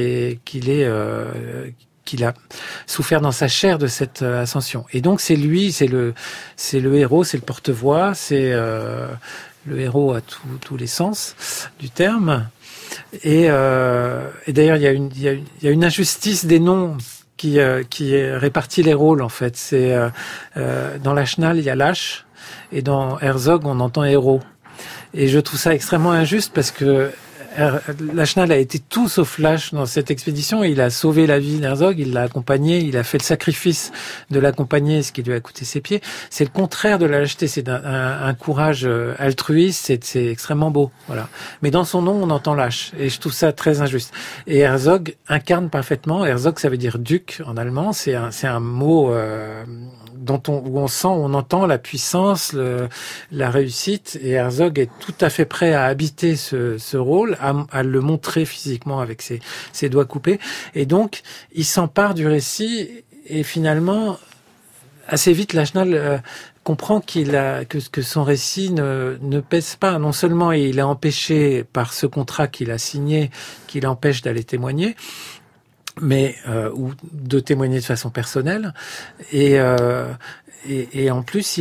a souffert dans sa chair de cette ascension. Et donc c'est lui, c'est le héros, c'est le porte-voix, c'est le héros à tous les sens du terme. Et d'ailleurs, il y a une injustice des noms qui répartit les rôles, en fait. C'est dans Lachenal, il y a Lâche, et dans Herzog, on entend héros. Et je trouve ça extrêmement injuste parce que Lachenal a été tout sauf lâche dans cette expédition. Il a sauvé la vie d'Herzog, il l'a accompagné, il a fait le sacrifice de l'accompagner, ce qui lui a coûté ses pieds. C'est le contraire de la lâcheté, c'est un courage altruiste, c'est extrêmement beau, voilà. Mais dans son nom, on entend lâche, et je trouve ça très injuste. Et Herzog incarne parfaitement. Herzog, ça veut dire duc en allemand. C'est un mot où on entend la puissance, la réussite, et Herzog est tout à fait prêt à habiter ce rôle, à le montrer physiquement avec ses doigts coupés. Et donc, il s'empare du récit, et finalement, assez vite, Lachenal comprend que son récit ne pèse pas. Non seulement il est empêché par ce contrat qu'il a signé, qui l'empêche d'aller témoigner, mais ou de témoigner de façon personnelle. Et en plus,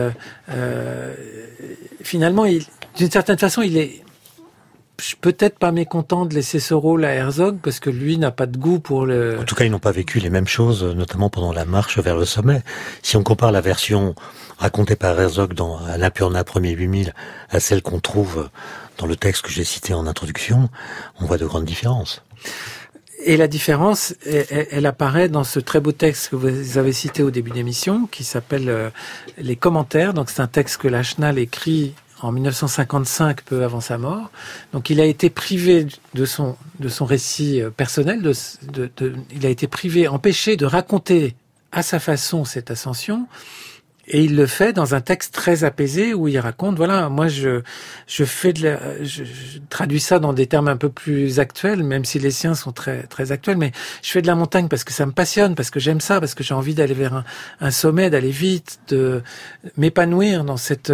finalement, d'une certaine façon, il est peut-être pas mécontent de laisser ce rôle à Herzog, parce que lui n'a pas de goût pour le... En tout cas, ils n'ont pas vécu les mêmes choses, notamment pendant la marche vers le sommet. Si on compare la version racontée par Herzog dans Annapurna Premier 8000 à celle qu'on trouve dans le texte que j'ai cité en introduction, on voit de grandes différences. Et la différence, elle apparaît dans ce très beau texte que vous avez cité au début d'émission, qui s'appelle Les commentaires. Donc c'est un texte que Lachenal écrit en 1955, peu avant sa mort. Donc il a été privé de son récit personnel, il a été empêché de raconter à sa façon cette ascension. Et il le fait dans un texte très apaisé où il raconte, voilà, moi je traduis ça dans des termes un peu plus actuels, même si les siens sont très très actuels, mais je fais de la montagne parce que ça me passionne, parce que j'aime ça, parce que j'ai envie d'aller vers un sommet, d'aller vite, de m'épanouir dans cette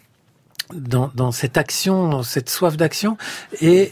action, dans cette soif d'action. Et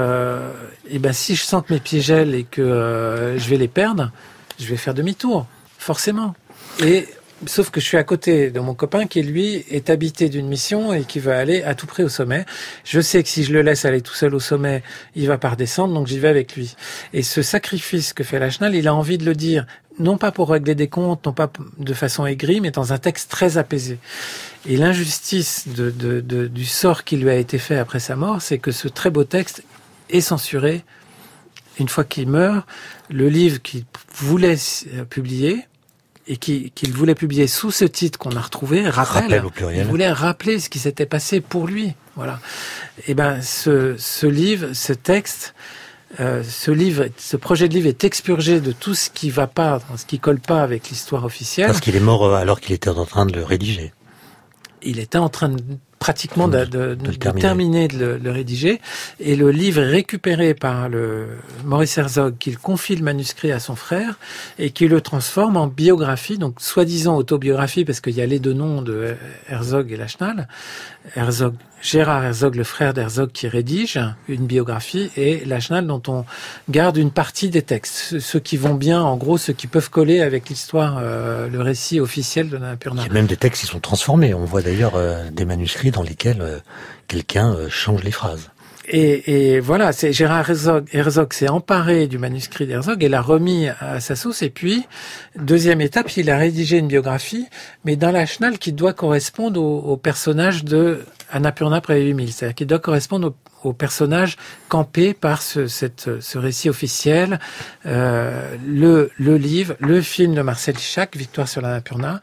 ben si je sens que mes pieds gèlent et que je vais les perdre, je vais faire demi-tour, forcément. Sauf que je suis à côté de mon copain qui, lui, est habité d'une mission et qui va aller à tout prix au sommet. Je sais que si je le laisse aller tout seul au sommet, il va pas redescendre, donc j'y vais avec lui. Et ce sacrifice que fait Lachenal, il a envie de le dire, non pas pour régler des comptes, non pas de façon aigrie, mais dans un texte très apaisé. Et l'injustice du sort qui lui a été fait après sa mort, c'est que ce très beau texte est censuré une fois qu'il meurt. Le livre qu'il voulait publier, et qu'il voulait publier sous ce titre qu'on a retrouvé, rappel au pluriel. Il voulait rappeler ce qui s'était passé pour lui. Voilà. Et ben, ce livre, ce texte, ce projet de livre est expurgé de tout ce qui va pas, ce qui colle pas avec l'histoire officielle. Parce qu'il est mort alors qu'il était en train de le rédiger. Il était en train pratiquement de terminer de le rédiger, et le livre est récupéré par Maurice Herzog, qui confie le manuscrit à son frère et qui le transforme en biographie, donc soi-disant autobiographie, parce qu'il y a les deux noms de Herzog et Lachenal. Gérard Herzog, le frère d'Herzog, qui rédige une biographie, et Lachenal, dont on garde une partie des textes, ceux qui vont bien, en gros, ceux qui peuvent coller avec l'histoire, le récit officiel de l'Annapurna. Il y a même des textes qui sont transformés. On voit d'ailleurs des manuscrits dans lesquels quelqu'un change les phrases. Et voilà, c'est Gérard Herzog s'est emparé du manuscrit d'Herzog et l'a remis à sa sauce. Et puis, deuxième étape, il a rédigé une biographie, mais dans Lachenal qui doit correspondre au personnage de Annapurna Premier 8000. C'est-à-dire qu'il doit correspondre au personnage campé par ce récit officiel, le livre, le film de Marcel Ichac, Victoire sur l'Annapurna,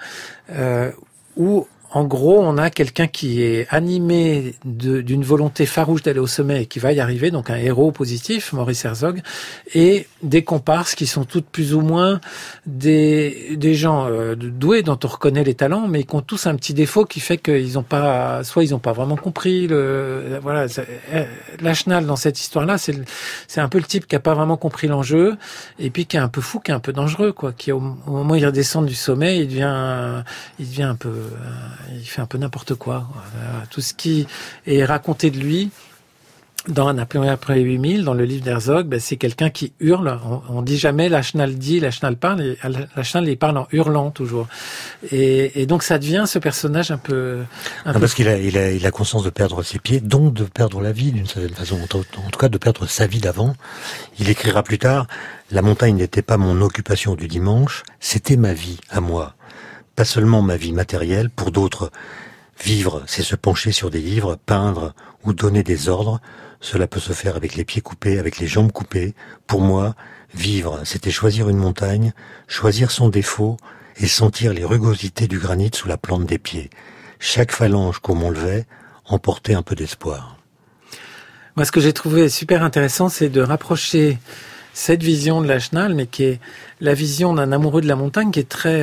où en gros, on a quelqu'un qui est animé d'une volonté farouche d'aller au sommet et qui va y arriver, donc un héros positif, Maurice Herzog, et des comparses qui sont toutes plus ou moins des gens doués, dont on reconnaît les talents, mais qui ont tous un petit défaut qui fait qu'ils ont pas vraiment compris voilà. Lachenal, dans cette histoire-là, c'est un peu le type qui a pas vraiment compris l'enjeu, et puis qui est un peu fou, qui est un peu dangereux, quoi, qui au moment où il redescend du sommet, il devient un peu, il fait un peu n'importe quoi. Tout ce qui est raconté de lui dans Annapurna après 8000, dans le livre d'Herzog, c'est quelqu'un qui hurle. On dit jamais Lachenal dit, Lachenal parle, et Lachenal il parle en hurlant toujours. Et donc ça devient ce personnage un peu... Parce qu'il a conscience de perdre ses pieds, donc de perdre la vie d'une certaine façon, en tout cas de perdre sa vie d'avant. Il écrira plus tard, la montagne n'était pas mon occupation du dimanche, c'était ma vie à moi. Pas seulement ma vie matérielle, pour d'autres, vivre, c'est se pencher sur des livres, peindre ou donner des ordres. Cela peut se faire avec les pieds coupés, avec les jambes coupées. Pour moi, vivre, c'était choisir une montagne, choisir son défaut et sentir les rugosités du granit sous la plante des pieds. Chaque phalange qu'on m'enlevait emportait un peu d'espoir. Moi, ce que j'ai trouvé super intéressant, c'est de rapprocher cette vision de Lachenal, mais qui est la vision d'un amoureux de la montagne, qui est très...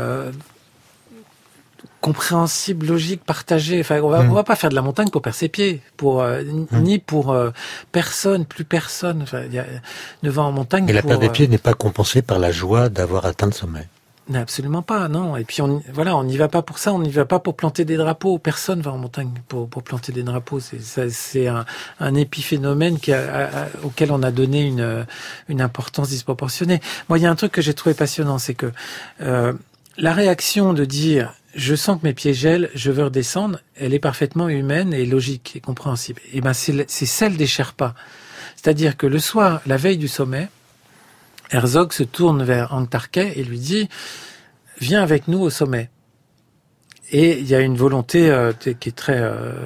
compréhensible, logique, partagée. Enfin, on va pas faire de la montagne pour perdre ses pieds, ni pour personne, plus personne. Enfin, ne va en montagne. Et la perte des pieds n'est pas compensée par la joie d'avoir atteint le sommet. Absolument pas, non. Et puis on n'y va pas pour ça. On n'y va pas pour planter des drapeaux. Personne va en montagne pour planter des drapeaux. C'est un épiphénomène auquel on a donné une importance disproportionnée. Moi, il y a un truc que j'ai trouvé passionnant, c'est que la réaction de dire je sens que mes pieds gèlent, je veux redescendre, elle est parfaitement humaine et logique et compréhensible. Et ben c'est celle des Sherpas. C'est-à-dire que le soir, la veille du sommet, Herzog se tourne vers Aang Tarkai et lui dit « Viens avec nous au sommet ». Et il y a une volonté qui est très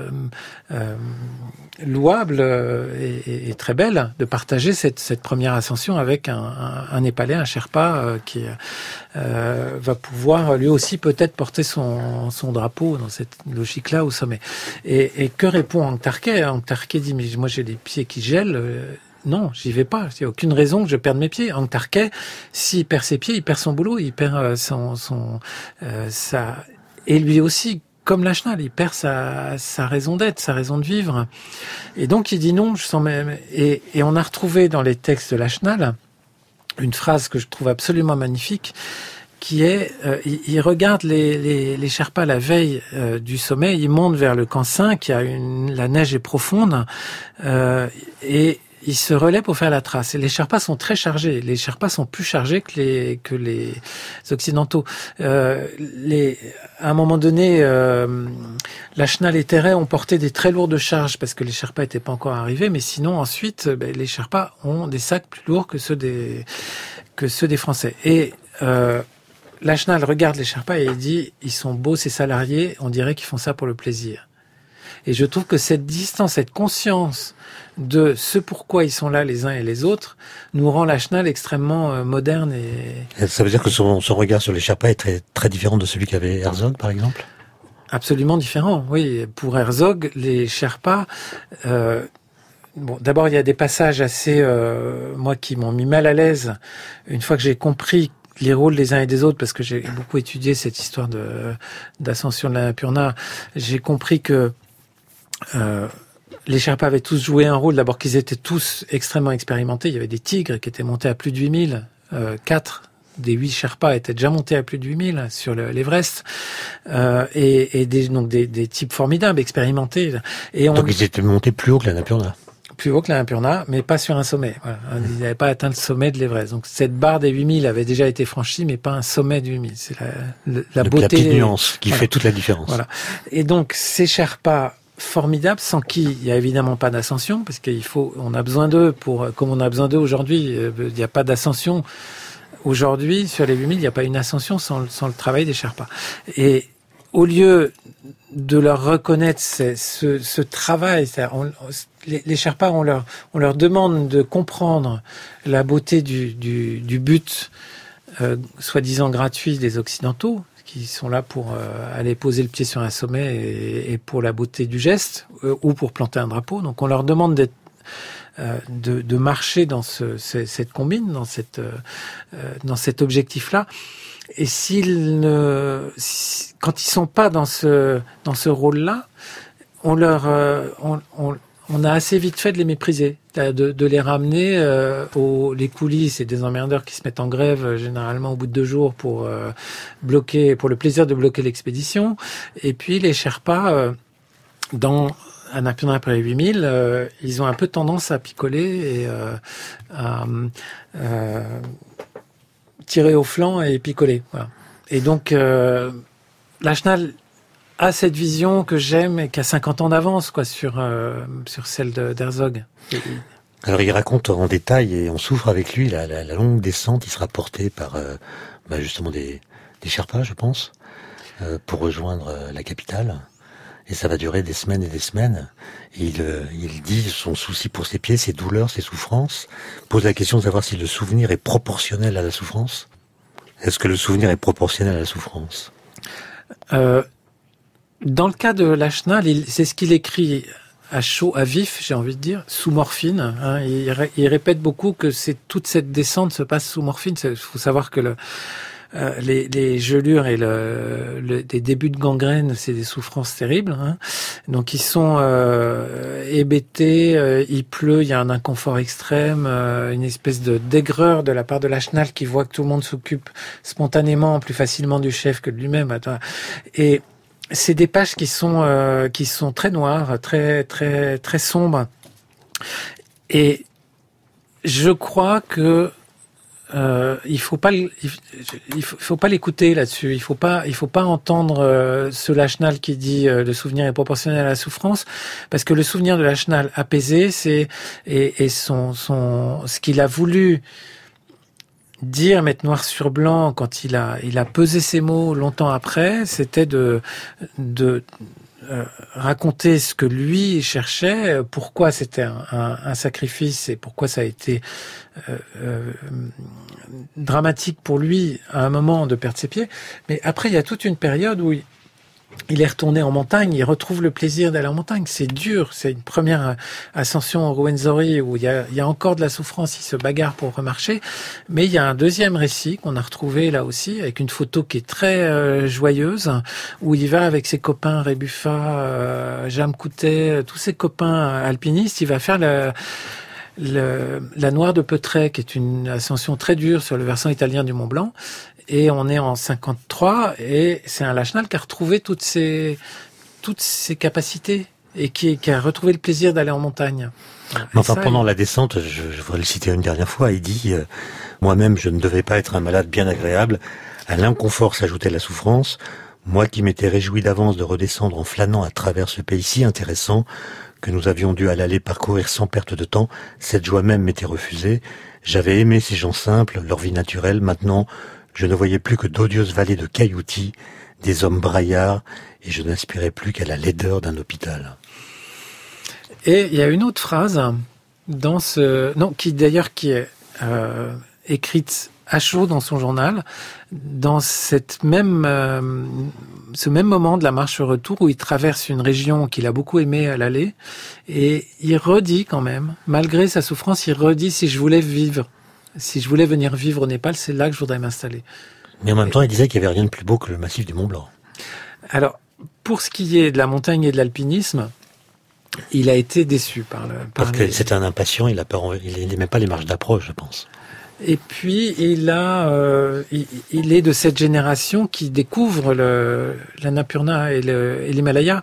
louable et très belle de partager cette première ascension avec un Népalais, un Sherpa qui va pouvoir lui aussi peut-être porter son drapeau dans cette logique-là au sommet. Et que répond Aang Tarkai ? Aang Tarkai dit « Mais moi j'ai les pieds qui gèlent ». Non, j'y vais pas. Il n'y a aucune raison que je perde mes pieds. Aang Tarkai, s'il perd ses pieds, il perd son boulot, il perd sa... Et lui aussi, comme Lachenal, il perd sa raison d'être, sa raison de vivre. Et donc il dit non, je sens même... Et on a retrouvé dans les textes de Lachenal une phrase que je trouve absolument magnifique, qui est, il regarde les Sherpas la veille du sommet, il monte vers le camp 5, la neige est profonde, et il se relaie pour faire la trace. Et les Sherpas sont très chargés. Les Sherpas sont plus chargés que les Occidentaux. À un moment donné, Lachenal et Terray ont porté des très lourdes charges parce que les Sherpas n'étaient pas encore arrivés. Mais sinon, ensuite, les Sherpas ont des sacs plus lourds que ceux des Français. Et Lachenal regarde les Sherpas et il dit « Ils sont beaux, ces salariés. On dirait qu'ils font ça pour le plaisir. » Et je trouve que cette distance, cette conscience de ce pourquoi ils sont là les uns et les autres, nous rend Lachenal extrêmement moderne. Et ça veut dire que son regard sur les Sherpas est très, très différent de celui qu'avait Herzog, par exemple ? Absolument différent, oui. Pour Herzog, les Sherpas... d'abord, il y a des passages assez... moi, qui m'ont mis mal à l'aise, une fois que j'ai compris les rôles des uns et des autres, parce que j'ai beaucoup étudié cette histoire d'ascension de l'Annapurna, j'ai compris que les Sherpas avaient tous joué un rôle, d'abord qu'ils étaient tous extrêmement expérimentés. Il y avait des tigres qui étaient montés à plus de 8000. 4 des 8 Sherpas étaient déjà montés à plus de 8000 sur l'Everest. Et des types formidables, expérimentés. Donc ils étaient montés plus haut que l'Annapurna. Plus haut que l'Annapurna, mais pas sur un sommet. Voilà. Ils n'avaient pas atteint le sommet de l'Everest. Donc cette barre des 8000 avait déjà été franchie, mais pas un sommet de 8000. C'est la beauté. La petite nuance qui fait toute la différence. Voilà. Et donc ces Sherpas formidables, sans qui il n'y a évidemment pas d'ascension, parce on a besoin d'eux comme on a besoin d'eux aujourd'hui. Il n'y a pas d'ascension aujourd'hui sur les 8000, il n'y a pas une ascension sans le travail des Sherpas. Et au lieu de leur reconnaître ce travail, les Sherpas, on leur demande de comprendre la beauté du but soi-disant gratuit des Occidentaux, qui sont là pour aller poser le pied sur un sommet et pour la beauté du geste, ou pour planter un drapeau. Donc on leur demande de marcher dans cette combine, dans cet objectif-là. Et quand ils sont pas dans ce rôle-là, on a assez vite fait de les mépriser, de les ramener les coulisses et des emmerdeurs qui se mettent en grève généralement au bout de 2 jours pour le plaisir de bloquer l'expédition. Et puis les Sherpas, dans Annapurna après 8000, ils ont un peu tendance à picoler et à tirer au flanc et picoler. Voilà. Et donc Lachenal a cette vision que j'aime et qui a 50 ans d'avance sur celle d'Herzog. Alors il raconte en détail, et on souffre avec lui, la longue descente. Il sera porté par justement des Sherpas, je pense, pour rejoindre la capitale. Et ça va durer des semaines et des semaines. Et il dit son souci pour ses pieds, ses douleurs, ses souffrances. Pose la question de savoir si le souvenir est proportionnel à la souffrance. Est-ce que le souvenir est proportionnel à la souffrance ? Dans le cas de Lachenal, c'est ce qu'il écrit à chaud, à vif, j'ai envie de dire, sous morphine. Hein. Il répète beaucoup que toute cette descente se passe sous morphine. Il faut savoir que les gelures et des débuts de gangrène, c'est des souffrances terribles. Hein. Donc ils sont hébétés, il pleut, il y a un inconfort extrême, une espèce de d'aigreur de la part de Lachenal qui voit que tout le monde s'occupe spontanément, plus facilement du chef que de lui-même. Et c'est des pages qui sont très noires, très très très sombres. Et je crois que il faut pas l'écouter là-dessus. Il faut pas entendre ce Lachenal qui dit le souvenir est proportionnel à la souffrance, parce que le souvenir de Lachenal apaisé, ce qu'il a voulu dire, mettre noir sur blanc quand il a pesé ses mots longtemps après, c'était de raconter ce que lui cherchait, pourquoi c'était un sacrifice et pourquoi ça a été dramatique pour lui à un moment de perdre ses pieds. Mais après, il y a toute une période où il est retourné en montagne, il retrouve le plaisir d'aller en montagne. C'est dur, c'est une première ascension au Ruwenzori où il y a encore de la souffrance, il se bagarre pour remarcher. Mais il y a un deuxième récit qu'on a retrouvé là aussi, avec une photo qui est très joyeuse, où il va avec ses copains Rebuffa, Jam Coutet, tous ses copains alpinistes, il va faire la Noire de Peutret, qui est une ascension très dure sur le versant italien du Mont Blanc. Et on est en 53, et c'est un Lachenal qui a retrouvé toutes ses capacités et qui a retrouvé le plaisir d'aller en montagne. Mais enfin, pendant la descente, je voudrais le citer une dernière fois, il dit moi-même, je ne devais pas être un malade bien agréable. À l'inconfort s'ajoutait la souffrance. Moi qui m'étais réjoui d'avance de redescendre en flânant à travers ce pays si intéressant que nous avions dû à l'aller parcourir sans perte de temps, cette joie même m'était refusée. J'avais aimé ces gens simples, leur vie naturelle. Maintenant, je ne voyais plus que d'odieuses vallées de cailloutis, des hommes braillards, et je n'aspirais plus qu'à la laideur d'un hôpital. Et il y a une autre phrase qui est écrite à chaud dans son journal, dans ce même moment de la marche-retour où il traverse une région qu'il a beaucoup aimée à l'aller, et il redit quand même, malgré sa souffrance, il redit si je voulais venir vivre au Népal, c'est là que je voudrais m'installer. Mais en même temps, il disait qu'il n'y avait rien de plus beau que le massif du Mont Blanc. Alors, pour ce qui est de la montagne et de l'alpinisme, il a été déçu parce que c'était un impatient, il n'aimait pas les marches d'approche, je pense. Et puis, il est de cette génération qui découvre l'Annapurna et l'Himalaya,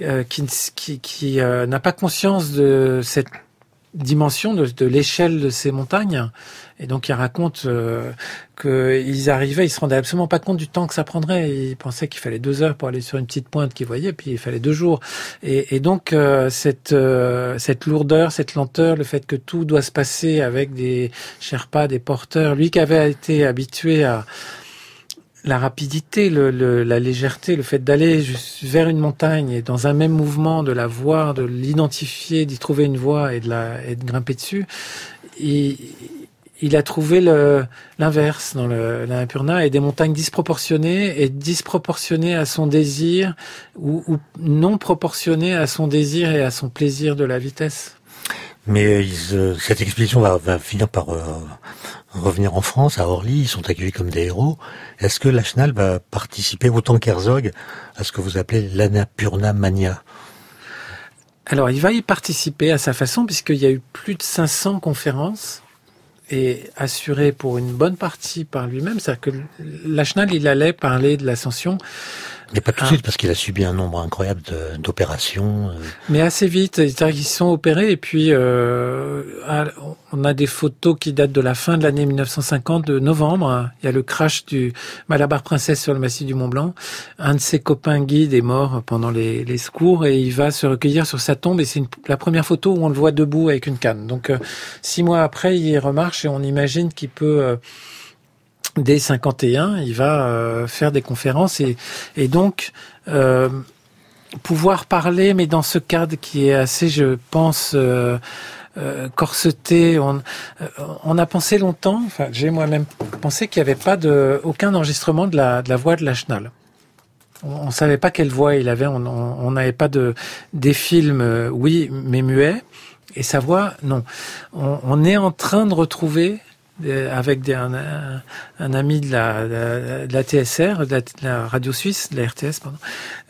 qui n'a pas conscience de cette dimension de l'échelle de ces montagnes. Et donc il raconte qu'ils arrivaient, ils se rendaient absolument pas compte du temps que ça prendrait. Ils pensaient qu'il fallait 2 heures pour aller sur une petite pointe qu'ils voyaient, puis il fallait 2 jours. Et donc cette lourdeur, cette lenteur, le fait que tout doit se passer avec des Sherpas, des porteurs, lui qui avait été habitué à la rapidité, la légèreté, le fait d'aller vers une montagne et dans un même mouvement, de la voir, de l'identifier, d'y trouver une voie et de grimper dessus, il a trouvé l'inverse dans l'Annapurna, et des montagnes disproportionnées à son désir ou non proportionnées à son désir et à son plaisir de la vitesse. Mais cette expédition va finir par revenir en France, à Orly, ils sont accueillis comme des héros. Est-ce que Lachenal va participer, autant qu'Herzog, à ce que vous appelez l'Annapurna Mania ? Alors, il va y participer à sa façon, puisqu'il y a eu plus de 500 conférences, et assuré pour une bonne partie par lui-même. C'est-à-dire que Lachenal, il allait parler de l'ascension. Mais pas tout de suite, parce qu'il a subi un nombre incroyable d'opérations. Mais assez vite, c'est-à-dire qu'ils se sont opérés, et puis on a des photos qui datent de la fin de l'année 1950, de novembre. Il y a le crash du Malabar Princess sur le massif du Mont Blanc. Un de ses copains guides est mort pendant les secours, et il va se recueillir sur sa tombe, et c'est la première photo où on le voit debout avec une canne. Donc 6 mois après, il remarche, et on imagine qu'il peut... Dès 51, il va faire des conférences et donc pouvoir parler, mais dans ce cadre qui est assez, je pense, corseté. On a pensé longtemps, enfin j'ai moi-même pensé qu'il n'y avait pas aucun enregistrement de la voix de Lachenal. On savait pas quelle voix il avait, on n'avait pas des films, oui, mais muets, et sa voix, non. On est en train de retrouver avec un ami de la TSR, de la radio suisse, de la RTS, pardon,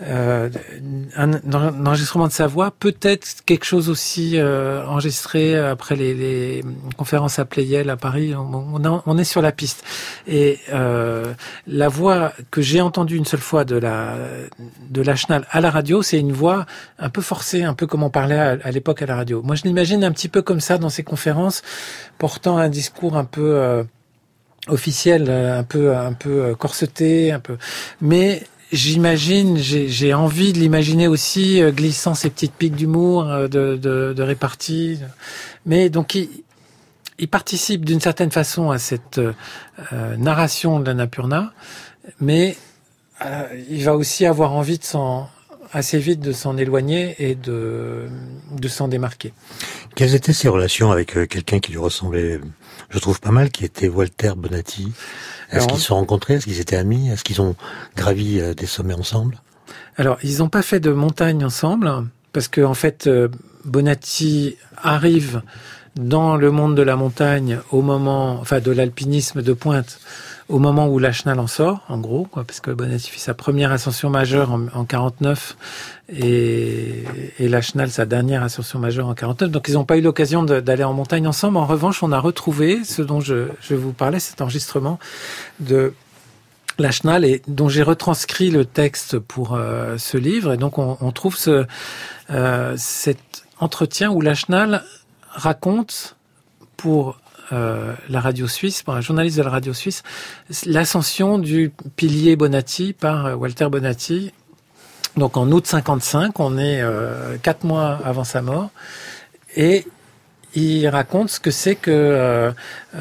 un enregistrement de sa voix, peut-être quelque chose aussi enregistré après les conférences à Pleyel à Paris. On est sur la piste. Et la voix que j'ai entendue une seule fois de la Schnall à la radio, c'est une voix un peu forcée, un peu comme on parlait à l'époque à la radio. Moi, je l'imagine un petit peu comme ça dans ces conférences, portant un discours un peu officiel, un peu corseté, un peu. Mais j'imagine, j'ai envie de l'imaginer aussi glissant ses petites piques d'humour, de répartie. Mais donc il participe d'une certaine façon à cette narration de l'Annapurna, mais il va aussi avoir envie assez vite de s'en éloigner et de s'en démarquer. Quelles étaient ses relations avec quelqu'un qui lui ressemblait, je trouve pas mal, qui était Walter Bonatti? Est-ce qu'ils se sont rencontrés? Est-ce qu'ils étaient amis? Est-ce qu'ils ont gravi des sommets ensemble? Alors, ils n'ont pas fait de montagne ensemble, parce que en fait, Bonatti arrive dans le monde de la montagne au moment, enfin de l'alpinisme de pointe, au moment où la Schnall en sort, en gros, quoi, parce que Bonatti fait sa première ascension majeure en 49 et la Schnall sa dernière ascension majeure en 49. Donc ils n'ont pas eu l'occasion d'aller en montagne ensemble. En revanche, on a retrouvé ce dont je vous parlais, cet enregistrement de la Schnall et dont j'ai retranscrit le texte pour ce livre. Et donc on trouve cet entretien où la Schnall raconte pour la radio suisse, par un journaliste de la radio suisse, l'ascension du pilier Bonatti par Walter Bonatti. Donc en août 55, on est 4 mois avant sa mort, et il raconte ce que c'est que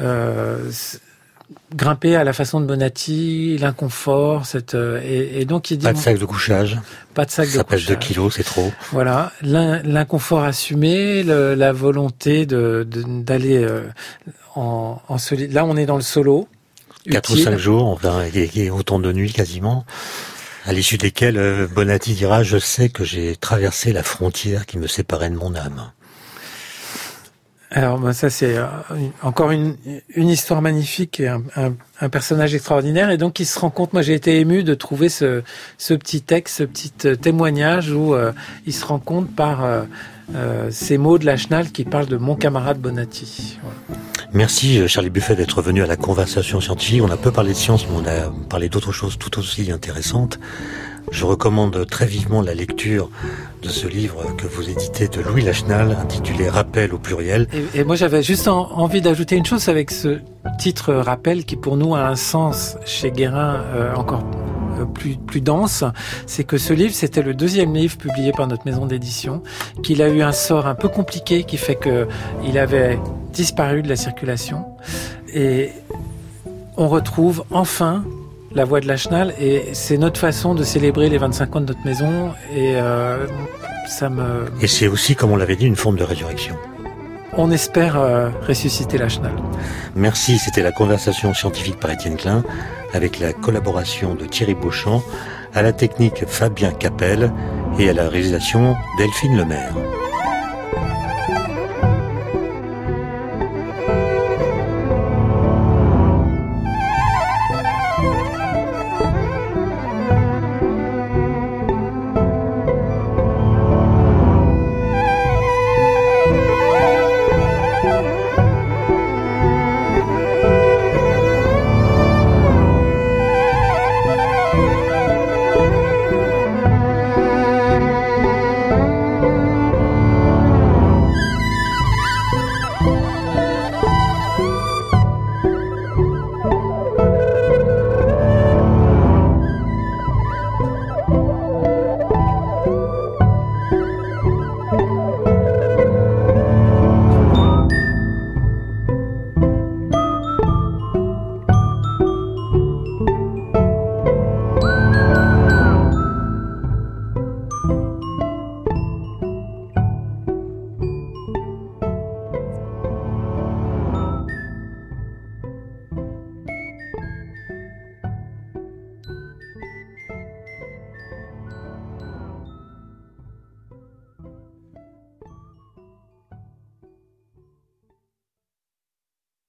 grimper à la façon de Bonatti, l'inconfort, et donc il dit pas de sac de couchage. Pas de sac de couchage. Ça pèse 2 kilos, c'est trop. Voilà, l'inconfort assumé, la volonté d'aller en solide. Là, on est dans le solo. 4 ou 5 jours, et autant de nuits quasiment, à l'issue desquelles Bonatti dira « Je sais que j'ai traversé la frontière qui me séparait de mon âme ». Alors, ça c'est encore une histoire magnifique et un personnage extraordinaire. Et donc, il se rend compte, moi j'ai été ému de trouver ce petit texte, ce petit témoignage où il se rend compte par ces mots de la Schnall qui parlent de mon camarade Bonatti. Voilà. Merci Charlie Buffet d'être venu à la conversation scientifique. On a peu parlé de science, mais on a parlé d'autres choses tout aussi intéressantes. Je recommande très vivement la lecture de ce livre que vous éditez de Louis Lachenal, intitulé Rappel au pluriel. Et moi j'avais juste envie d'ajouter une chose avec ce titre Rappel qui pour nous a un sens chez Guérin encore plus dense. C'est que ce livre, c'était le 2e livre publié par notre maison d'édition, qu'il a eu un sort un peu compliqué qui fait que il avait disparu de la circulation. Et on retrouve enfin la voix de la Schnall, et c'est notre façon de célébrer les 25 ans de notre maison, et Et c'est aussi, comme on l'avait dit, une forme de résurrection. On espère ressusciter la Schnall. Merci, c'était la conversation scientifique par Étienne Klein, avec la collaboration de Thierry Beauchamp, à la technique Fabien Capel, et à la réalisation Delphine Lemaire.